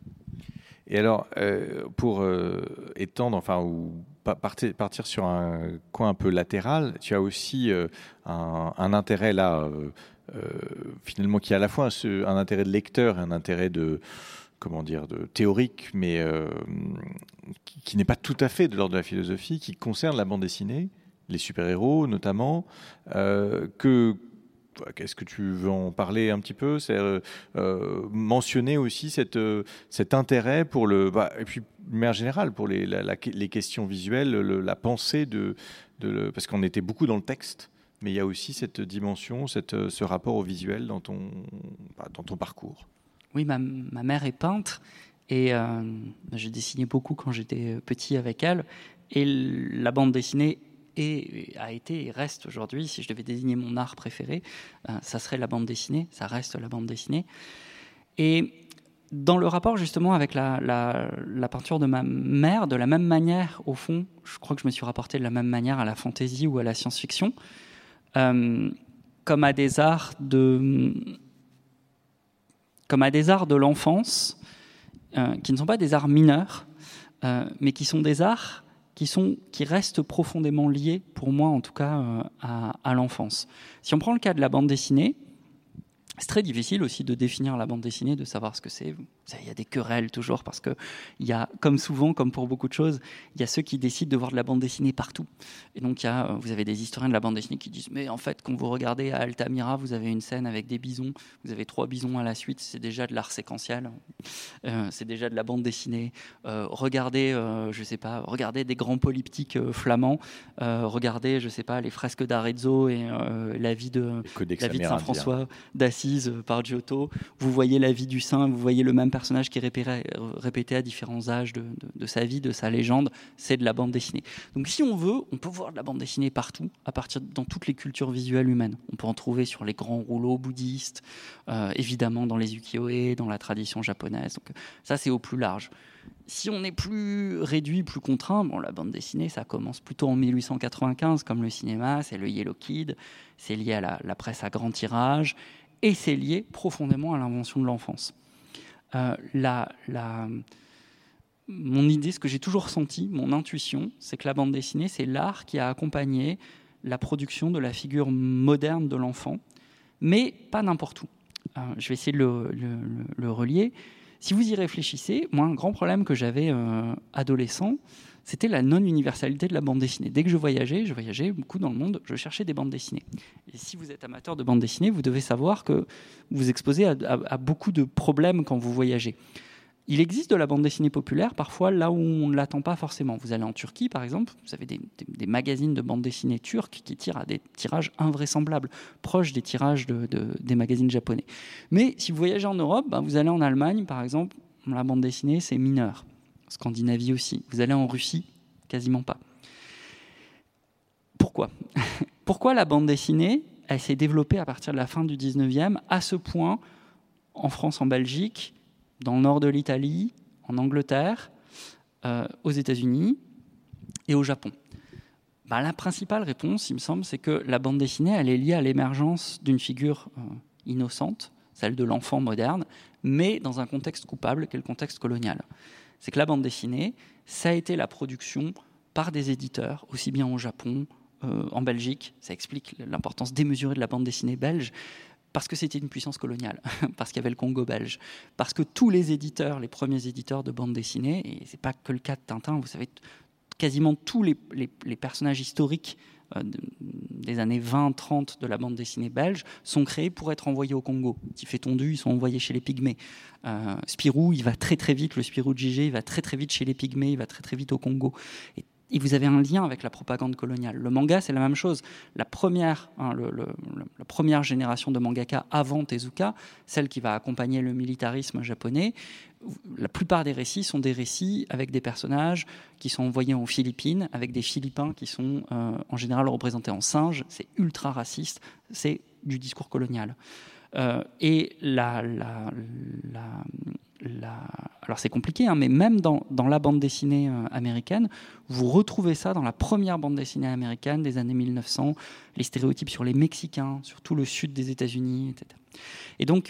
Et alors, euh, pour euh, étendre, enfin, ou partir, partir sur un coin un peu latéral, tu as aussi euh, un, un intérêt là, euh, euh, finalement, qui est à la fois un, un intérêt de lecteur et un intérêt de, comment dire, de théorique, mais euh, qui, qui n'est pas tout à fait de l'ordre de la philosophie, qui concerne la bande dessinée, les super-héros notamment, euh, que Est-ce que tu veux en parler un petit peu ? C'est euh, euh, mentionner aussi cette, euh, cet intérêt pour le, bah, et puis de manière générale pour les, la, la, les questions visuelles, le, la pensée de, de le, parce qu'on était beaucoup dans le texte, mais il y a aussi cette dimension, cette, ce rapport au visuel dans ton, bah, dans ton parcours. Oui, ma, ma mère est peintre et euh, j'ai dessiné beaucoup quand j'étais petit avec elle, et la bande dessinée et a été et reste aujourd'hui, si je devais désigner mon art préféré, euh, ça serait la bande dessinée, ça reste la bande dessinée. Et dans le rapport justement avec la, la, la peinture de ma mère, de la même manière, au fond, je crois que je me suis rapporté de la même manière à la fantasy ou à la science-fiction, euh, comme à des arts de, comme à des arts de l'enfance, euh, qui ne sont pas des arts mineurs, euh, mais qui sont des arts Qui, sont, qui restent profondément liés, pour moi en tout cas, euh, à, à l'enfance. Si on prend le cas de la bande dessinée, c'est très difficile aussi de définir la bande dessinée, de savoir ce que c'est. Il y a des querelles toujours parce que il y a, comme souvent, comme pour beaucoup de choses, il y a ceux qui décident de voir de la bande dessinée partout. Et donc, il y a, vous avez des historiens de la bande dessinée qui disent mais en fait, quand vous regardez à Altamira, vous avez une scène avec des bisons, vous avez trois bisons à la suite, c'est déjà de l'art séquentiel, euh, c'est déjà de la bande dessinée. Euh, regardez, euh, je sais pas, regardez des grands polyptyques euh, flamands, euh, regardez, je sais pas, les fresques d'Arezzo et euh, la vie de, la vie de Saint François d'Assise euh, par Giotto. Vous voyez la vie du saint, vous voyez le même personnage qui est répété, répété à différents âges de, de, de sa vie, de sa légende, c'est de la bande dessinée. Donc si on veut, on peut voir de la bande dessinée partout, à partir de, dans toutes les cultures visuelles humaines. On peut en trouver sur les grands rouleaux bouddhistes, euh, évidemment dans les ukiyo-e, dans la tradition japonaise. Donc ça, c'est au plus large. Si on est plus réduit, plus contraint, bon, la bande dessinée, ça commence plutôt en mille huit cent quatre-vingt-quinze, comme le cinéma, c'est le Yellow Kid, c'est lié à la, la presse à grand tirage, et c'est lié profondément à l'invention de l'enfance. Euh, la, la, mon idée, ce que j'ai toujours ressenti, mon intuition, c'est que la bande dessinée, c'est l'art qui a accompagné la production de la figure moderne de l'enfant, mais pas n'importe où. Euh, je vais essayer de le, le, le relier. Si vous y réfléchissez, moi, un grand problème que j'avais euh, adolescent, c'était la non-universalité de la bande dessinée. Dès que je voyageais, je voyageais beaucoup dans le monde, je cherchais des bandes dessinées. Et si vous êtes amateur de bande dessinée, vous devez savoir que vous vous exposez à, à, à beaucoup de problèmes quand vous voyagez. Il existe de la bande dessinée populaire, parfois là où on ne l'attend pas forcément. Vous allez en Turquie, par exemple, vous avez des, des, des magazines de bande dessinée turcs qui tirent à des tirages invraisemblables, proches des tirages de, de, des magazines japonais. Mais si vous voyagez en Europe, ben vous allez en Allemagne, par exemple, la bande dessinée, c'est mineur. Scandinavie aussi. Vous allez en Russie, quasiment pas. Pourquoi ? Pourquoi la bande dessinée, elle s'est développée à partir de la fin du dix-neuvième, à ce point, en France, en Belgique, dans le nord de l'Italie, en Angleterre, euh, aux États-Unis et au Japon ? Ben, la principale réponse, il me semble, c'est que la bande dessinée, elle est liée à l'émergence d'une figure euh, innocente, celle de l'enfant moderne, mais dans un contexte coupable, qui est le contexte colonial. C'est que la bande dessinée, ça a été la production par des éditeurs, aussi bien au Japon, euh, en Belgique. Ça explique l'importance démesurée de la bande dessinée belge, parce que c'était une puissance coloniale, parce qu'il y avait le Congo belge, parce que tous les éditeurs, les premiers éditeurs de bande dessinée, et c'est pas que le cas de Tintin, vous savez, quasiment tous les, les, les personnages historiques euh, de, des années vingt trente de la bande dessinée belge sont créés pour être envoyés au Congo. Petit tondu, ils sont envoyés chez les Pygmées. Euh, Spirou, il va très très vite, le Spirou de Gigé, il va très très vite chez les Pygmées, il va très très vite au Congo. Et, et vous avez un lien avec la propagande coloniale. Le manga, c'est la même chose. La première, hein, le, le, la première génération de mangaka avant Tezuka, celle qui va accompagner le militarisme japonais, la plupart des récits sont des récits avec des personnages qui sont envoyés aux Philippines, avec des Philippins qui sont euh, en général représentés en singes. C'est ultra raciste, c'est du discours colonial. Euh, et la, la, la, la... alors c'est compliqué, hein, mais même dans, dans la bande dessinée euh, américaine, vous retrouvez ça dans la première bande dessinée américaine des années mille neuf cents, les stéréotypes sur les Mexicains, sur tout le sud des États-Unis, et cetera. Et donc,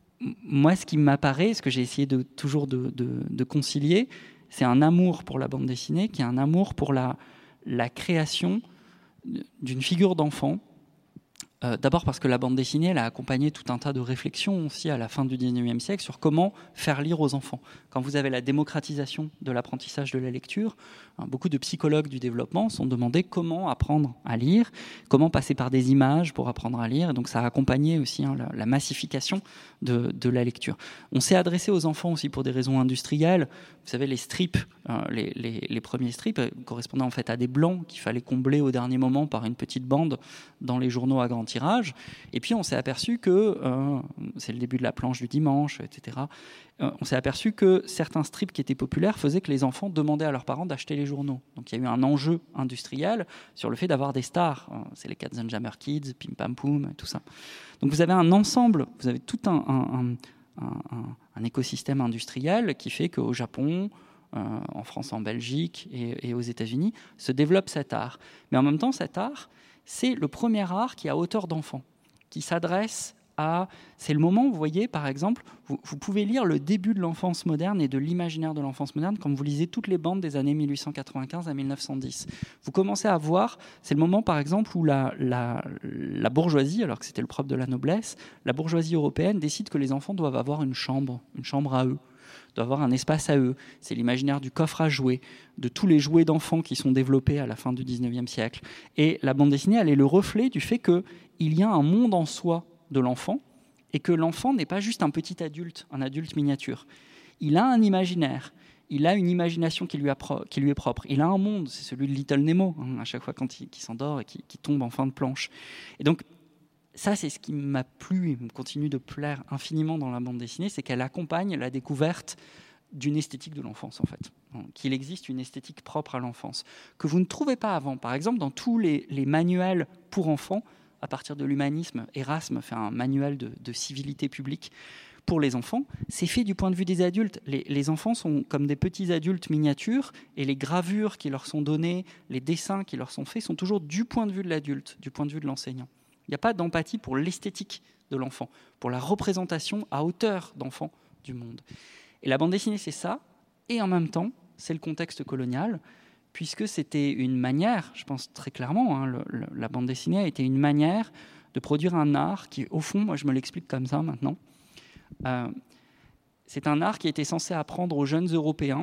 moi, ce qui m'apparaît, ce que j'ai essayé de, toujours de, de, de concilier, c'est un amour pour la bande dessinée, qui est un amour pour la, la création d'une figure d'enfant. Euh, d'abord parce que la bande dessinée, elle a accompagné tout un tas de réflexions aussi à la fin du dix-neuvième siècle sur comment faire lire aux enfants. Quand vous avez la démocratisation de l'apprentissage de la lecture, hein, beaucoup de psychologues du développement sont demandés comment apprendre à lire, comment passer par des images pour apprendre à lire. Et donc ça a accompagné aussi hein, la, la massification de, de la lecture. On s'est adressé aux enfants aussi pour des raisons industrielles. Vous savez, les strips, euh, les, les, les premiers strips euh, correspondaient en fait à des blancs qu'il fallait combler au dernier moment par une petite bande dans les journaux à grand tirage. Et puis on s'est aperçu que, euh, c'est le début de la planche du dimanche, et cetera, euh, on s'est aperçu que certains strips qui étaient populaires faisaient que les enfants demandaient à leurs parents d'acheter les journaux. Donc il y a eu un enjeu industriel sur le fait d'avoir des stars. C'est les Katzenjammer Kids, Pim Pam Poum, tout ça. Donc vous avez un ensemble, vous avez tout un, un, un, un, un écosystème industriel qui fait qu'au Japon, euh, en France, en Belgique et, et aux États-Unis, se développe cet art. Mais en même temps, cet art, c'est le premier art qui est à hauteur d'enfant, qui s'adresse à... C'est le moment où, vous voyez, par exemple, vous, vous pouvez lire le début de l'enfance moderne et de l'imaginaire de l'enfance moderne quand vous lisez toutes les bandes des années mille huit cent quatre-vingt-quinze à mille neuf cent dix. Vous commencez à voir, c'est le moment, par exemple, où la, la, la bourgeoisie, alors que c'était le propre de la noblesse, la bourgeoisie européenne décide que les enfants doivent avoir une chambre, une chambre à eux. doivent avoir un espace à eux. C'est l'imaginaire du coffre à jouets, de tous les jouets d'enfants qui sont développés à la fin du dix-neuvième siècle. Et la bande dessinée, elle est le reflet du fait qu'il y a un monde en soi de l'enfant et que l'enfant n'est pas juste un petit adulte, un adulte miniature. Il a un imaginaire. Il a une imagination qui lui, pro- qui lui est propre. Il a un monde, c'est celui de Little Nemo, hein, à chaque fois quand il, qu'il s'endort et qu'il, qu'il tombe en fin de planche. Et donc, ça, c'est ce qui m'a plu et me continue de plaire infiniment dans la bande dessinée, c'est qu'elle accompagne la découverte d'une esthétique de l'enfance, en fait. Qu'il existe une esthétique propre à l'enfance, que vous ne trouvez pas avant. Par exemple, dans tous les, les manuels pour enfants, à partir de l'humanisme, Erasme fait un manuel de, de civilité publique. Pour les enfants, c'est fait du point de vue des adultes. Les, les enfants sont comme des petits adultes miniatures et les gravures qui leur sont données, les dessins qui leur sont faits sont toujours du point de vue de l'adulte, du point de vue de l'enseignant. Il n'y a pas d'empathie pour l'esthétique de l'enfant, pour la représentation à hauteur d'enfant du monde. Et la bande dessinée, c'est ça, et en même temps, c'est le contexte colonial, puisque c'était une manière, je pense très clairement, hein, le, le, la bande dessinée a été une manière de produire un art qui, au fond, moi je me l'explique comme ça maintenant, Euh, c'est un art qui était censé apprendre aux jeunes Européens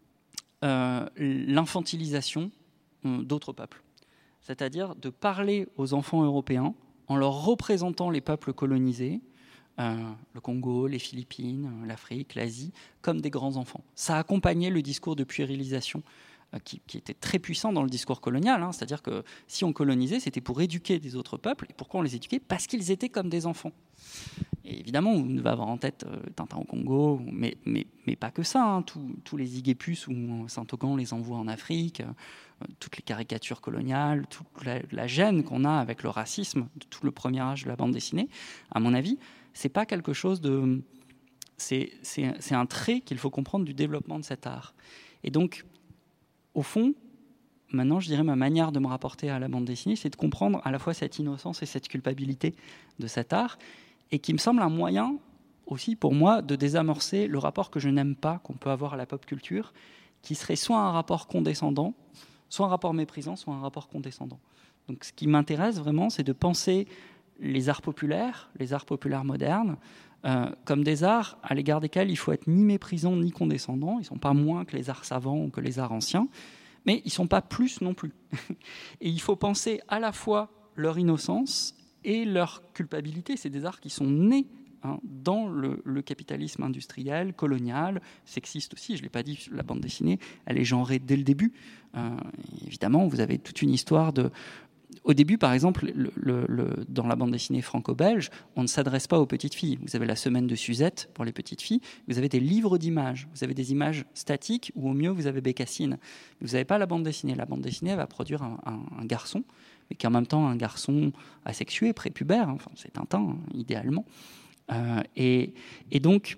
euh, l'infantilisation euh, d'autres peuples. C'est-à-dire de parler aux enfants européens en leur représentant les peuples colonisés, euh, le Congo, les Philippines, l'Afrique, l'Asie, comme des grands enfants. Ça accompagnait le discours de puérilisation euh, qui, qui était très puissant dans le discours colonial. Hein, c'est-à-dire que si on colonisait, c'était pour éduquer des autres peuples. Et pourquoi on les éduquait ? Parce qu'ils étaient comme des enfants. Et évidemment, on va avoir en tête euh, Tintin au Congo, mais, mais, mais pas que ça. Hein. Tous, tous les Igépus où Saint-Ogan les envoie en Afrique, euh, toutes les caricatures coloniales, toute la, la gêne qu'on a avec le racisme de tout le premier âge de la bande dessinée, à mon avis, c'est pas quelque chose de... C'est, c'est, c'est un trait qu'il faut comprendre du développement de cet art. Et donc, au fond, maintenant, je dirais ma manière de me rapporter à la bande dessinée, c'est de comprendre à la fois cette innocence et cette culpabilité de cet art, et qui me semble un moyen aussi pour moi de désamorcer le rapport que je n'aime pas qu'on peut avoir à la pop culture, qui serait soit un rapport condescendant, soit un rapport méprisant, soit un rapport condescendant. Donc ce qui m'intéresse vraiment, c'est de penser les arts populaires, les arts populaires modernes, euh, comme des arts à l'égard desquels il faut être ni méprisant ni condescendant. Ils ne sont pas moins que les arts savants ou que les arts anciens, mais ils ne sont pas plus non plus. Et il faut penser à la fois leur innocence et leur culpabilité. C'est des arts qui sont nés hein, dans le, le capitalisme industriel, colonial, sexiste aussi, je ne l'ai pas dit, la bande dessinée, elle est genrée dès le début. Euh, évidemment, vous avez toute une histoire de... Au début, par exemple, le, le, le, dans la bande dessinée franco-belge, on ne s'adresse pas aux petites filles. Vous avez la semaine de Suzette pour les petites filles, vous avez des livres d'images, vous avez des images statiques, ou au mieux, vous avez Bécassine. Vous n'avez pas la bande dessinée. La bande dessinée, elle va produire un, un, un garçon, mais qui est en même temps un garçon asexué, prépubère, enfin, c'est Tintin, hein, idéalement. Euh, et, et donc,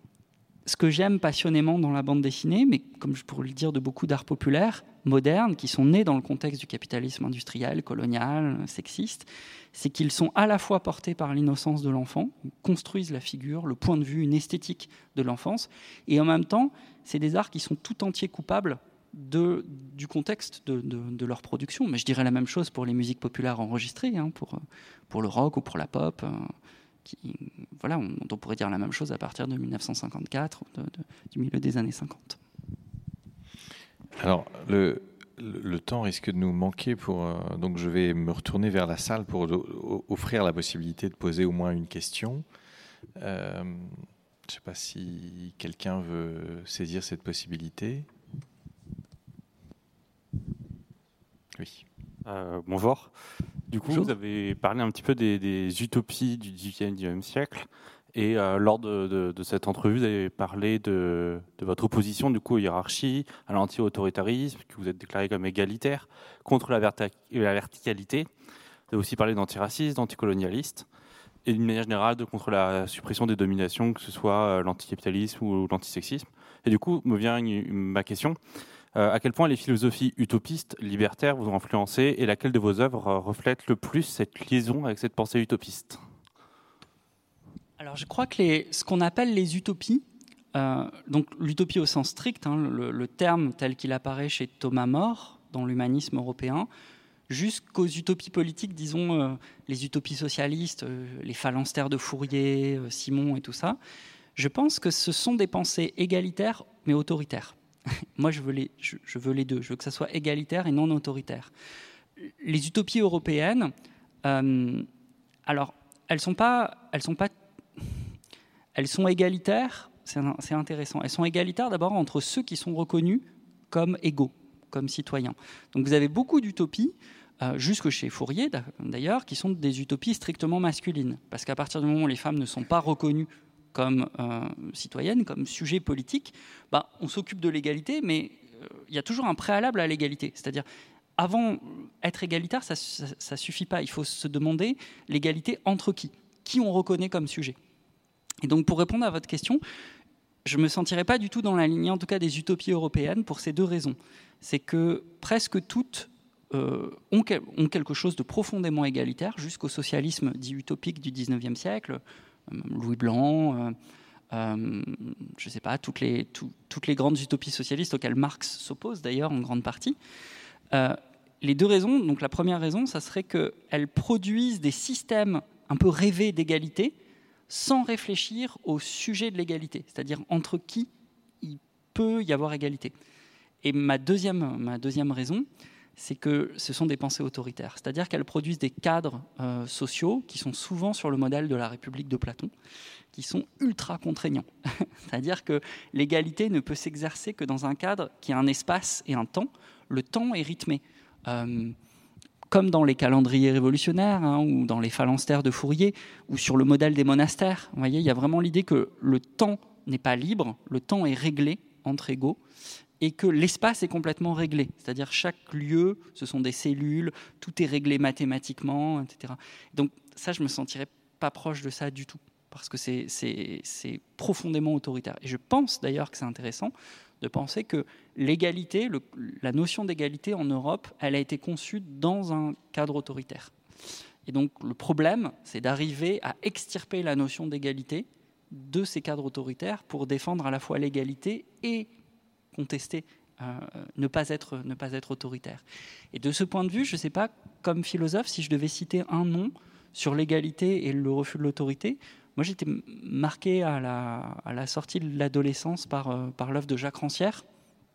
ce que j'aime passionnément dans la bande dessinée, mais comme je pourrais le dire de beaucoup d'arts populaires, modernes, qui sont nés dans le contexte du capitalisme industriel, colonial, sexiste, c'est qu'ils sont à la fois portés par l'innocence de l'enfant, ils construisent la figure, le point de vue, une esthétique de l'enfance, et en même temps, c'est des arts qui sont tout entiers coupables de, du contexte de, de, de leur production. Mais je dirais la même chose pour les musiques populaires enregistrées, hein, pour, pour le rock ou pour la pop. Euh, qui, voilà, on, on pourrait dire la même chose à partir de dix-neuf cent cinquante-quatre, de, de, du milieu des années cinquante. Alors, le, le, le temps risque de nous manquer, pour, euh, donc je vais me retourner vers la salle pour do, offrir la possibilité de poser au moins une question. Euh, je ne sais pas si quelqu'un veut saisir cette possibilité. Oui. Euh, bonjour. Du coup, bonjour. Vous avez parlé un petit peu des, des utopies du dix-huitième siècle. Et euh, lors de, de, de cette entrevue, vous avez parlé de, de votre opposition du coup, aux hiérarchies, à l'anti-autoritarisme, que vous êtes déclaré comme égalitaire, contre la, verta- la verticalité. Vous avez aussi parlé d'antiracisme, d'anticolonialiste, et d'une manière générale de contre la suppression des dominations, que ce soit l'anticapitalisme ou l'antisexisme. Et du coup, me vient une, une, ma question. Euh, à quel point les philosophies utopistes, libertaires vous ont influencé, et laquelle de vos œuvres reflète le plus cette liaison avec cette pensée utopiste ? Alors, je crois que les, ce qu'on appelle les utopies, euh, donc l'utopie au sens strict, hein, le, le terme tel qu'il apparaît chez Thomas More dans l'humanisme européen, jusqu'aux utopies politiques, disons euh, les utopies socialistes, euh, les phalanstères de Fourier, euh, Simon et tout ça, Je pense que ce sont des pensées égalitaires, mais autoritaires. Moi, je veux, les, je, je veux les deux. Je veux que ça soit égalitaire et non autoritaire. Les utopies européennes, euh, alors, elles sont pas, elles sont pas, elles sont égalitaires. C'est, c'est intéressant. Elles sont égalitaires d'abord entre ceux qui sont reconnus comme égaux, comme citoyens. Donc, vous avez beaucoup d'utopies, euh, jusque chez Fourier d'ailleurs, qui sont des utopies strictement masculines, parce qu'à partir du moment où les femmes ne sont pas reconnues comme euh, citoyenne, comme sujet politique, bah, on s'occupe de l'égalité, mais il euh, y a toujours un préalable à l'égalité. C'est-à-dire, avant être égalitaire, ça ne suffit pas. Il faut se demander l'égalité entre qui ? Qui on reconnaît comme sujet ? Et donc, pour répondre à votre question, je ne me sentirais pas du tout dans la lignée, en tout cas, des utopies européennes, pour ces deux raisons. C'est que presque toutes euh, ont, quel, ont quelque chose de profondément égalitaire, jusqu'au socialisme dit utopique du dix-neuvième siècle, Louis Blanc, euh, euh, je ne sais pas, toutes les, tout, toutes les grandes utopies socialistes auxquelles Marx s'oppose d'ailleurs en grande partie. Euh, les deux raisons, donc la première raison, ça serait qu'elles produisent des systèmes un peu rêvés d'égalité sans réfléchir au sujet de l'égalité, c'est-à-dire entre qui il peut y avoir égalité. Et ma deuxième, ma deuxième raison, c'est que ce sont des pensées autoritaires. C'est-à-dire qu'elles produisent des cadres euh, sociaux qui sont souvent sur le modèle de la République de Platon, qui sont ultra contraignants. C'est-à-dire que l'égalité ne peut s'exercer que dans un cadre qui a un espace et un temps. Le temps est rythmé. Euh, comme dans les calendriers révolutionnaires, hein, ou dans les phalanstères de Fourier, ou sur le modèle des monastères. Vous voyez, il y a vraiment l'idée que le temps n'est pas libre, le temps est réglé entre égaux, et que l'espace est complètement réglé. C'est-à-dire chaque lieu, ce sont des cellules, tout est réglé mathématiquement, et cetera. Donc ça, je ne me sentirais pas proche de ça du tout, parce que c'est, c'est, c'est profondément autoritaire. Et je pense d'ailleurs que c'est intéressant de penser que l'égalité, le, la notion d'égalité en Europe, elle a été conçue dans un cadre autoritaire. Et donc le problème, c'est d'arriver à extirper la notion d'égalité de ces cadres autoritaires pour défendre à la fois l'égalité et contester, euh, ne pas être, ne pas être autoritaire. Et de ce point de vue, je ne sais pas, comme philosophe, si je devais citer un nom sur l'égalité et le refus de l'autorité, moi j'étais marqué à la, à la sortie de l'adolescence par, euh, par l'œuvre de Jacques Rancière.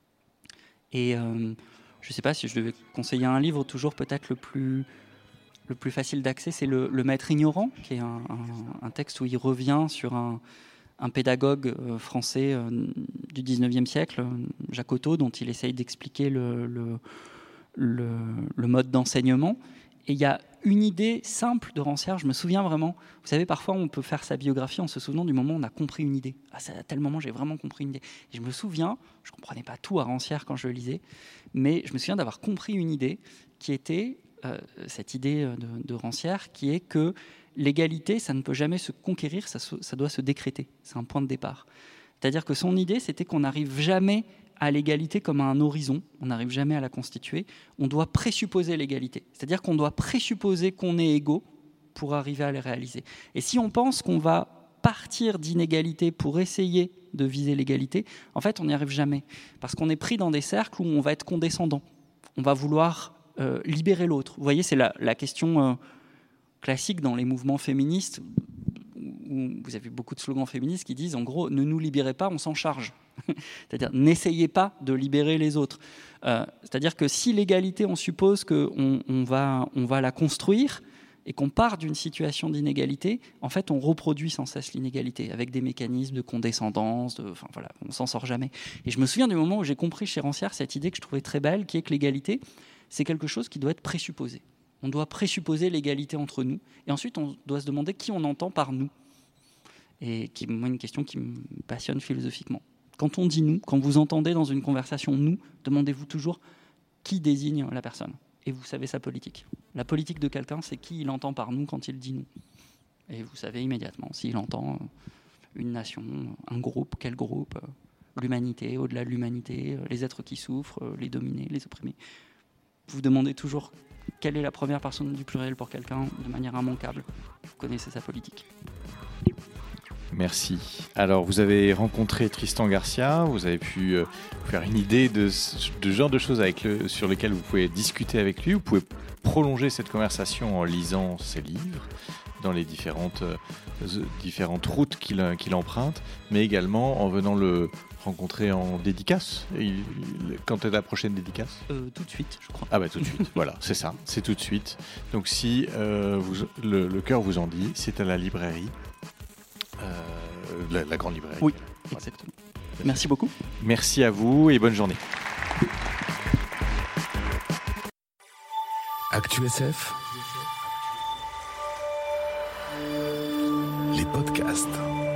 Et euh, je ne sais pas si je devais conseiller un livre, toujours peut-être le plus, le plus facile d'accès, c'est le, le Maître ignorant, qui est un, un, un texte où il revient sur un un pédagogue français du dix-neuvième siècle, Jacques Otto, dont il essaye d'expliquer le, le, le, le mode d'enseignement. Et il y a une idée simple de Rancière, je me souviens vraiment, vous savez, parfois on peut faire sa biographie en se souvenant du moment où on a compris une idée. Ah, à tel moment, j'ai vraiment compris une idée. Et je me souviens, je ne comprenais pas tout à Rancière quand je le lisais, mais je me souviens d'avoir compris une idée qui était, euh, cette idée de, de Rancière, qui est que l'égalité, ça ne peut jamais se conquérir, ça, ça doit se décréter. C'est un point de départ. C'est-à-dire que son idée, c'était qu'on n'arrive jamais à l'égalité comme à un horizon, on n'arrive jamais à la constituer, on doit présupposer l'égalité. C'est-à-dire qu'on doit présupposer qu'on est égaux pour arriver à les réaliser. Et si on pense qu'on va partir d'inégalité pour essayer de viser l'égalité, en fait, on n'y arrive jamais. Parce qu'on est pris dans des cercles où on va être condescendant. On va vouloir euh, libérer l'autre. Vous voyez, c'est la, la question... Euh, classique dans les mouvements féministes, où vous avez beaucoup de slogans féministes qui disent en gros, ne nous libérez pas, on s'en charge. C'est-à-dire, n'essayez pas de libérer les autres. Euh, c'est-à-dire que si l'égalité, on suppose qu'on on va, on va la construire et qu'on part d'une situation d'inégalité, en fait, on reproduit sans cesse l'inégalité avec des mécanismes de condescendance, de, enfin voilà, on s'en sort jamais. Et je me souviens du moment où j'ai compris chez Rancière cette idée que je trouvais très belle, qui est que l'égalité, c'est quelque chose qui doit être présupposé. On doit présupposer l'égalité entre nous. Et ensuite, on doit se demander qui on entend par nous. Et qui est moi, une question qui me passionne philosophiquement. Quand on dit « nous », quand vous entendez dans une conversation « nous », demandez-vous toujours qui désigne la personne. Et vous savez sa politique. La politique de quelqu'un, c'est qui il entend par « nous » quand il dit « nous ». Et vous savez immédiatement s'il entend une nation, un groupe, quel groupe, l'humanité, au-delà de l'humanité, les êtres qui souffrent, les dominés, les opprimés. Vous demandez toujours quelle est la première personne du pluriel pour quelqu'un de manière immanquable. Vous connaissez sa politique. Merci. Alors, vous avez rencontré Tristan Garcia, vous avez pu euh, faire une idée de ce de genre de choses avec le, sur lesquelles vous pouvez discuter avec lui. Vous pouvez prolonger cette conversation en lisant ses livres. dans les différentes, euh, différentes routes qu'il, qu'il emprunte, mais également en venant le rencontrer en dédicace. Et il, quand est la prochaine dédicace ? euh, Tout de suite, je crois. Ah bah tout de suite, voilà, c'est ça, c'est tout de suite. Donc si euh, vous, le, le cœur vous en dit, c'est à la librairie, euh, la, la grande librairie. Oui, voilà. Exactement. Merci beaucoup. Merci à vous et bonne journée. ActuSF, les podcasts.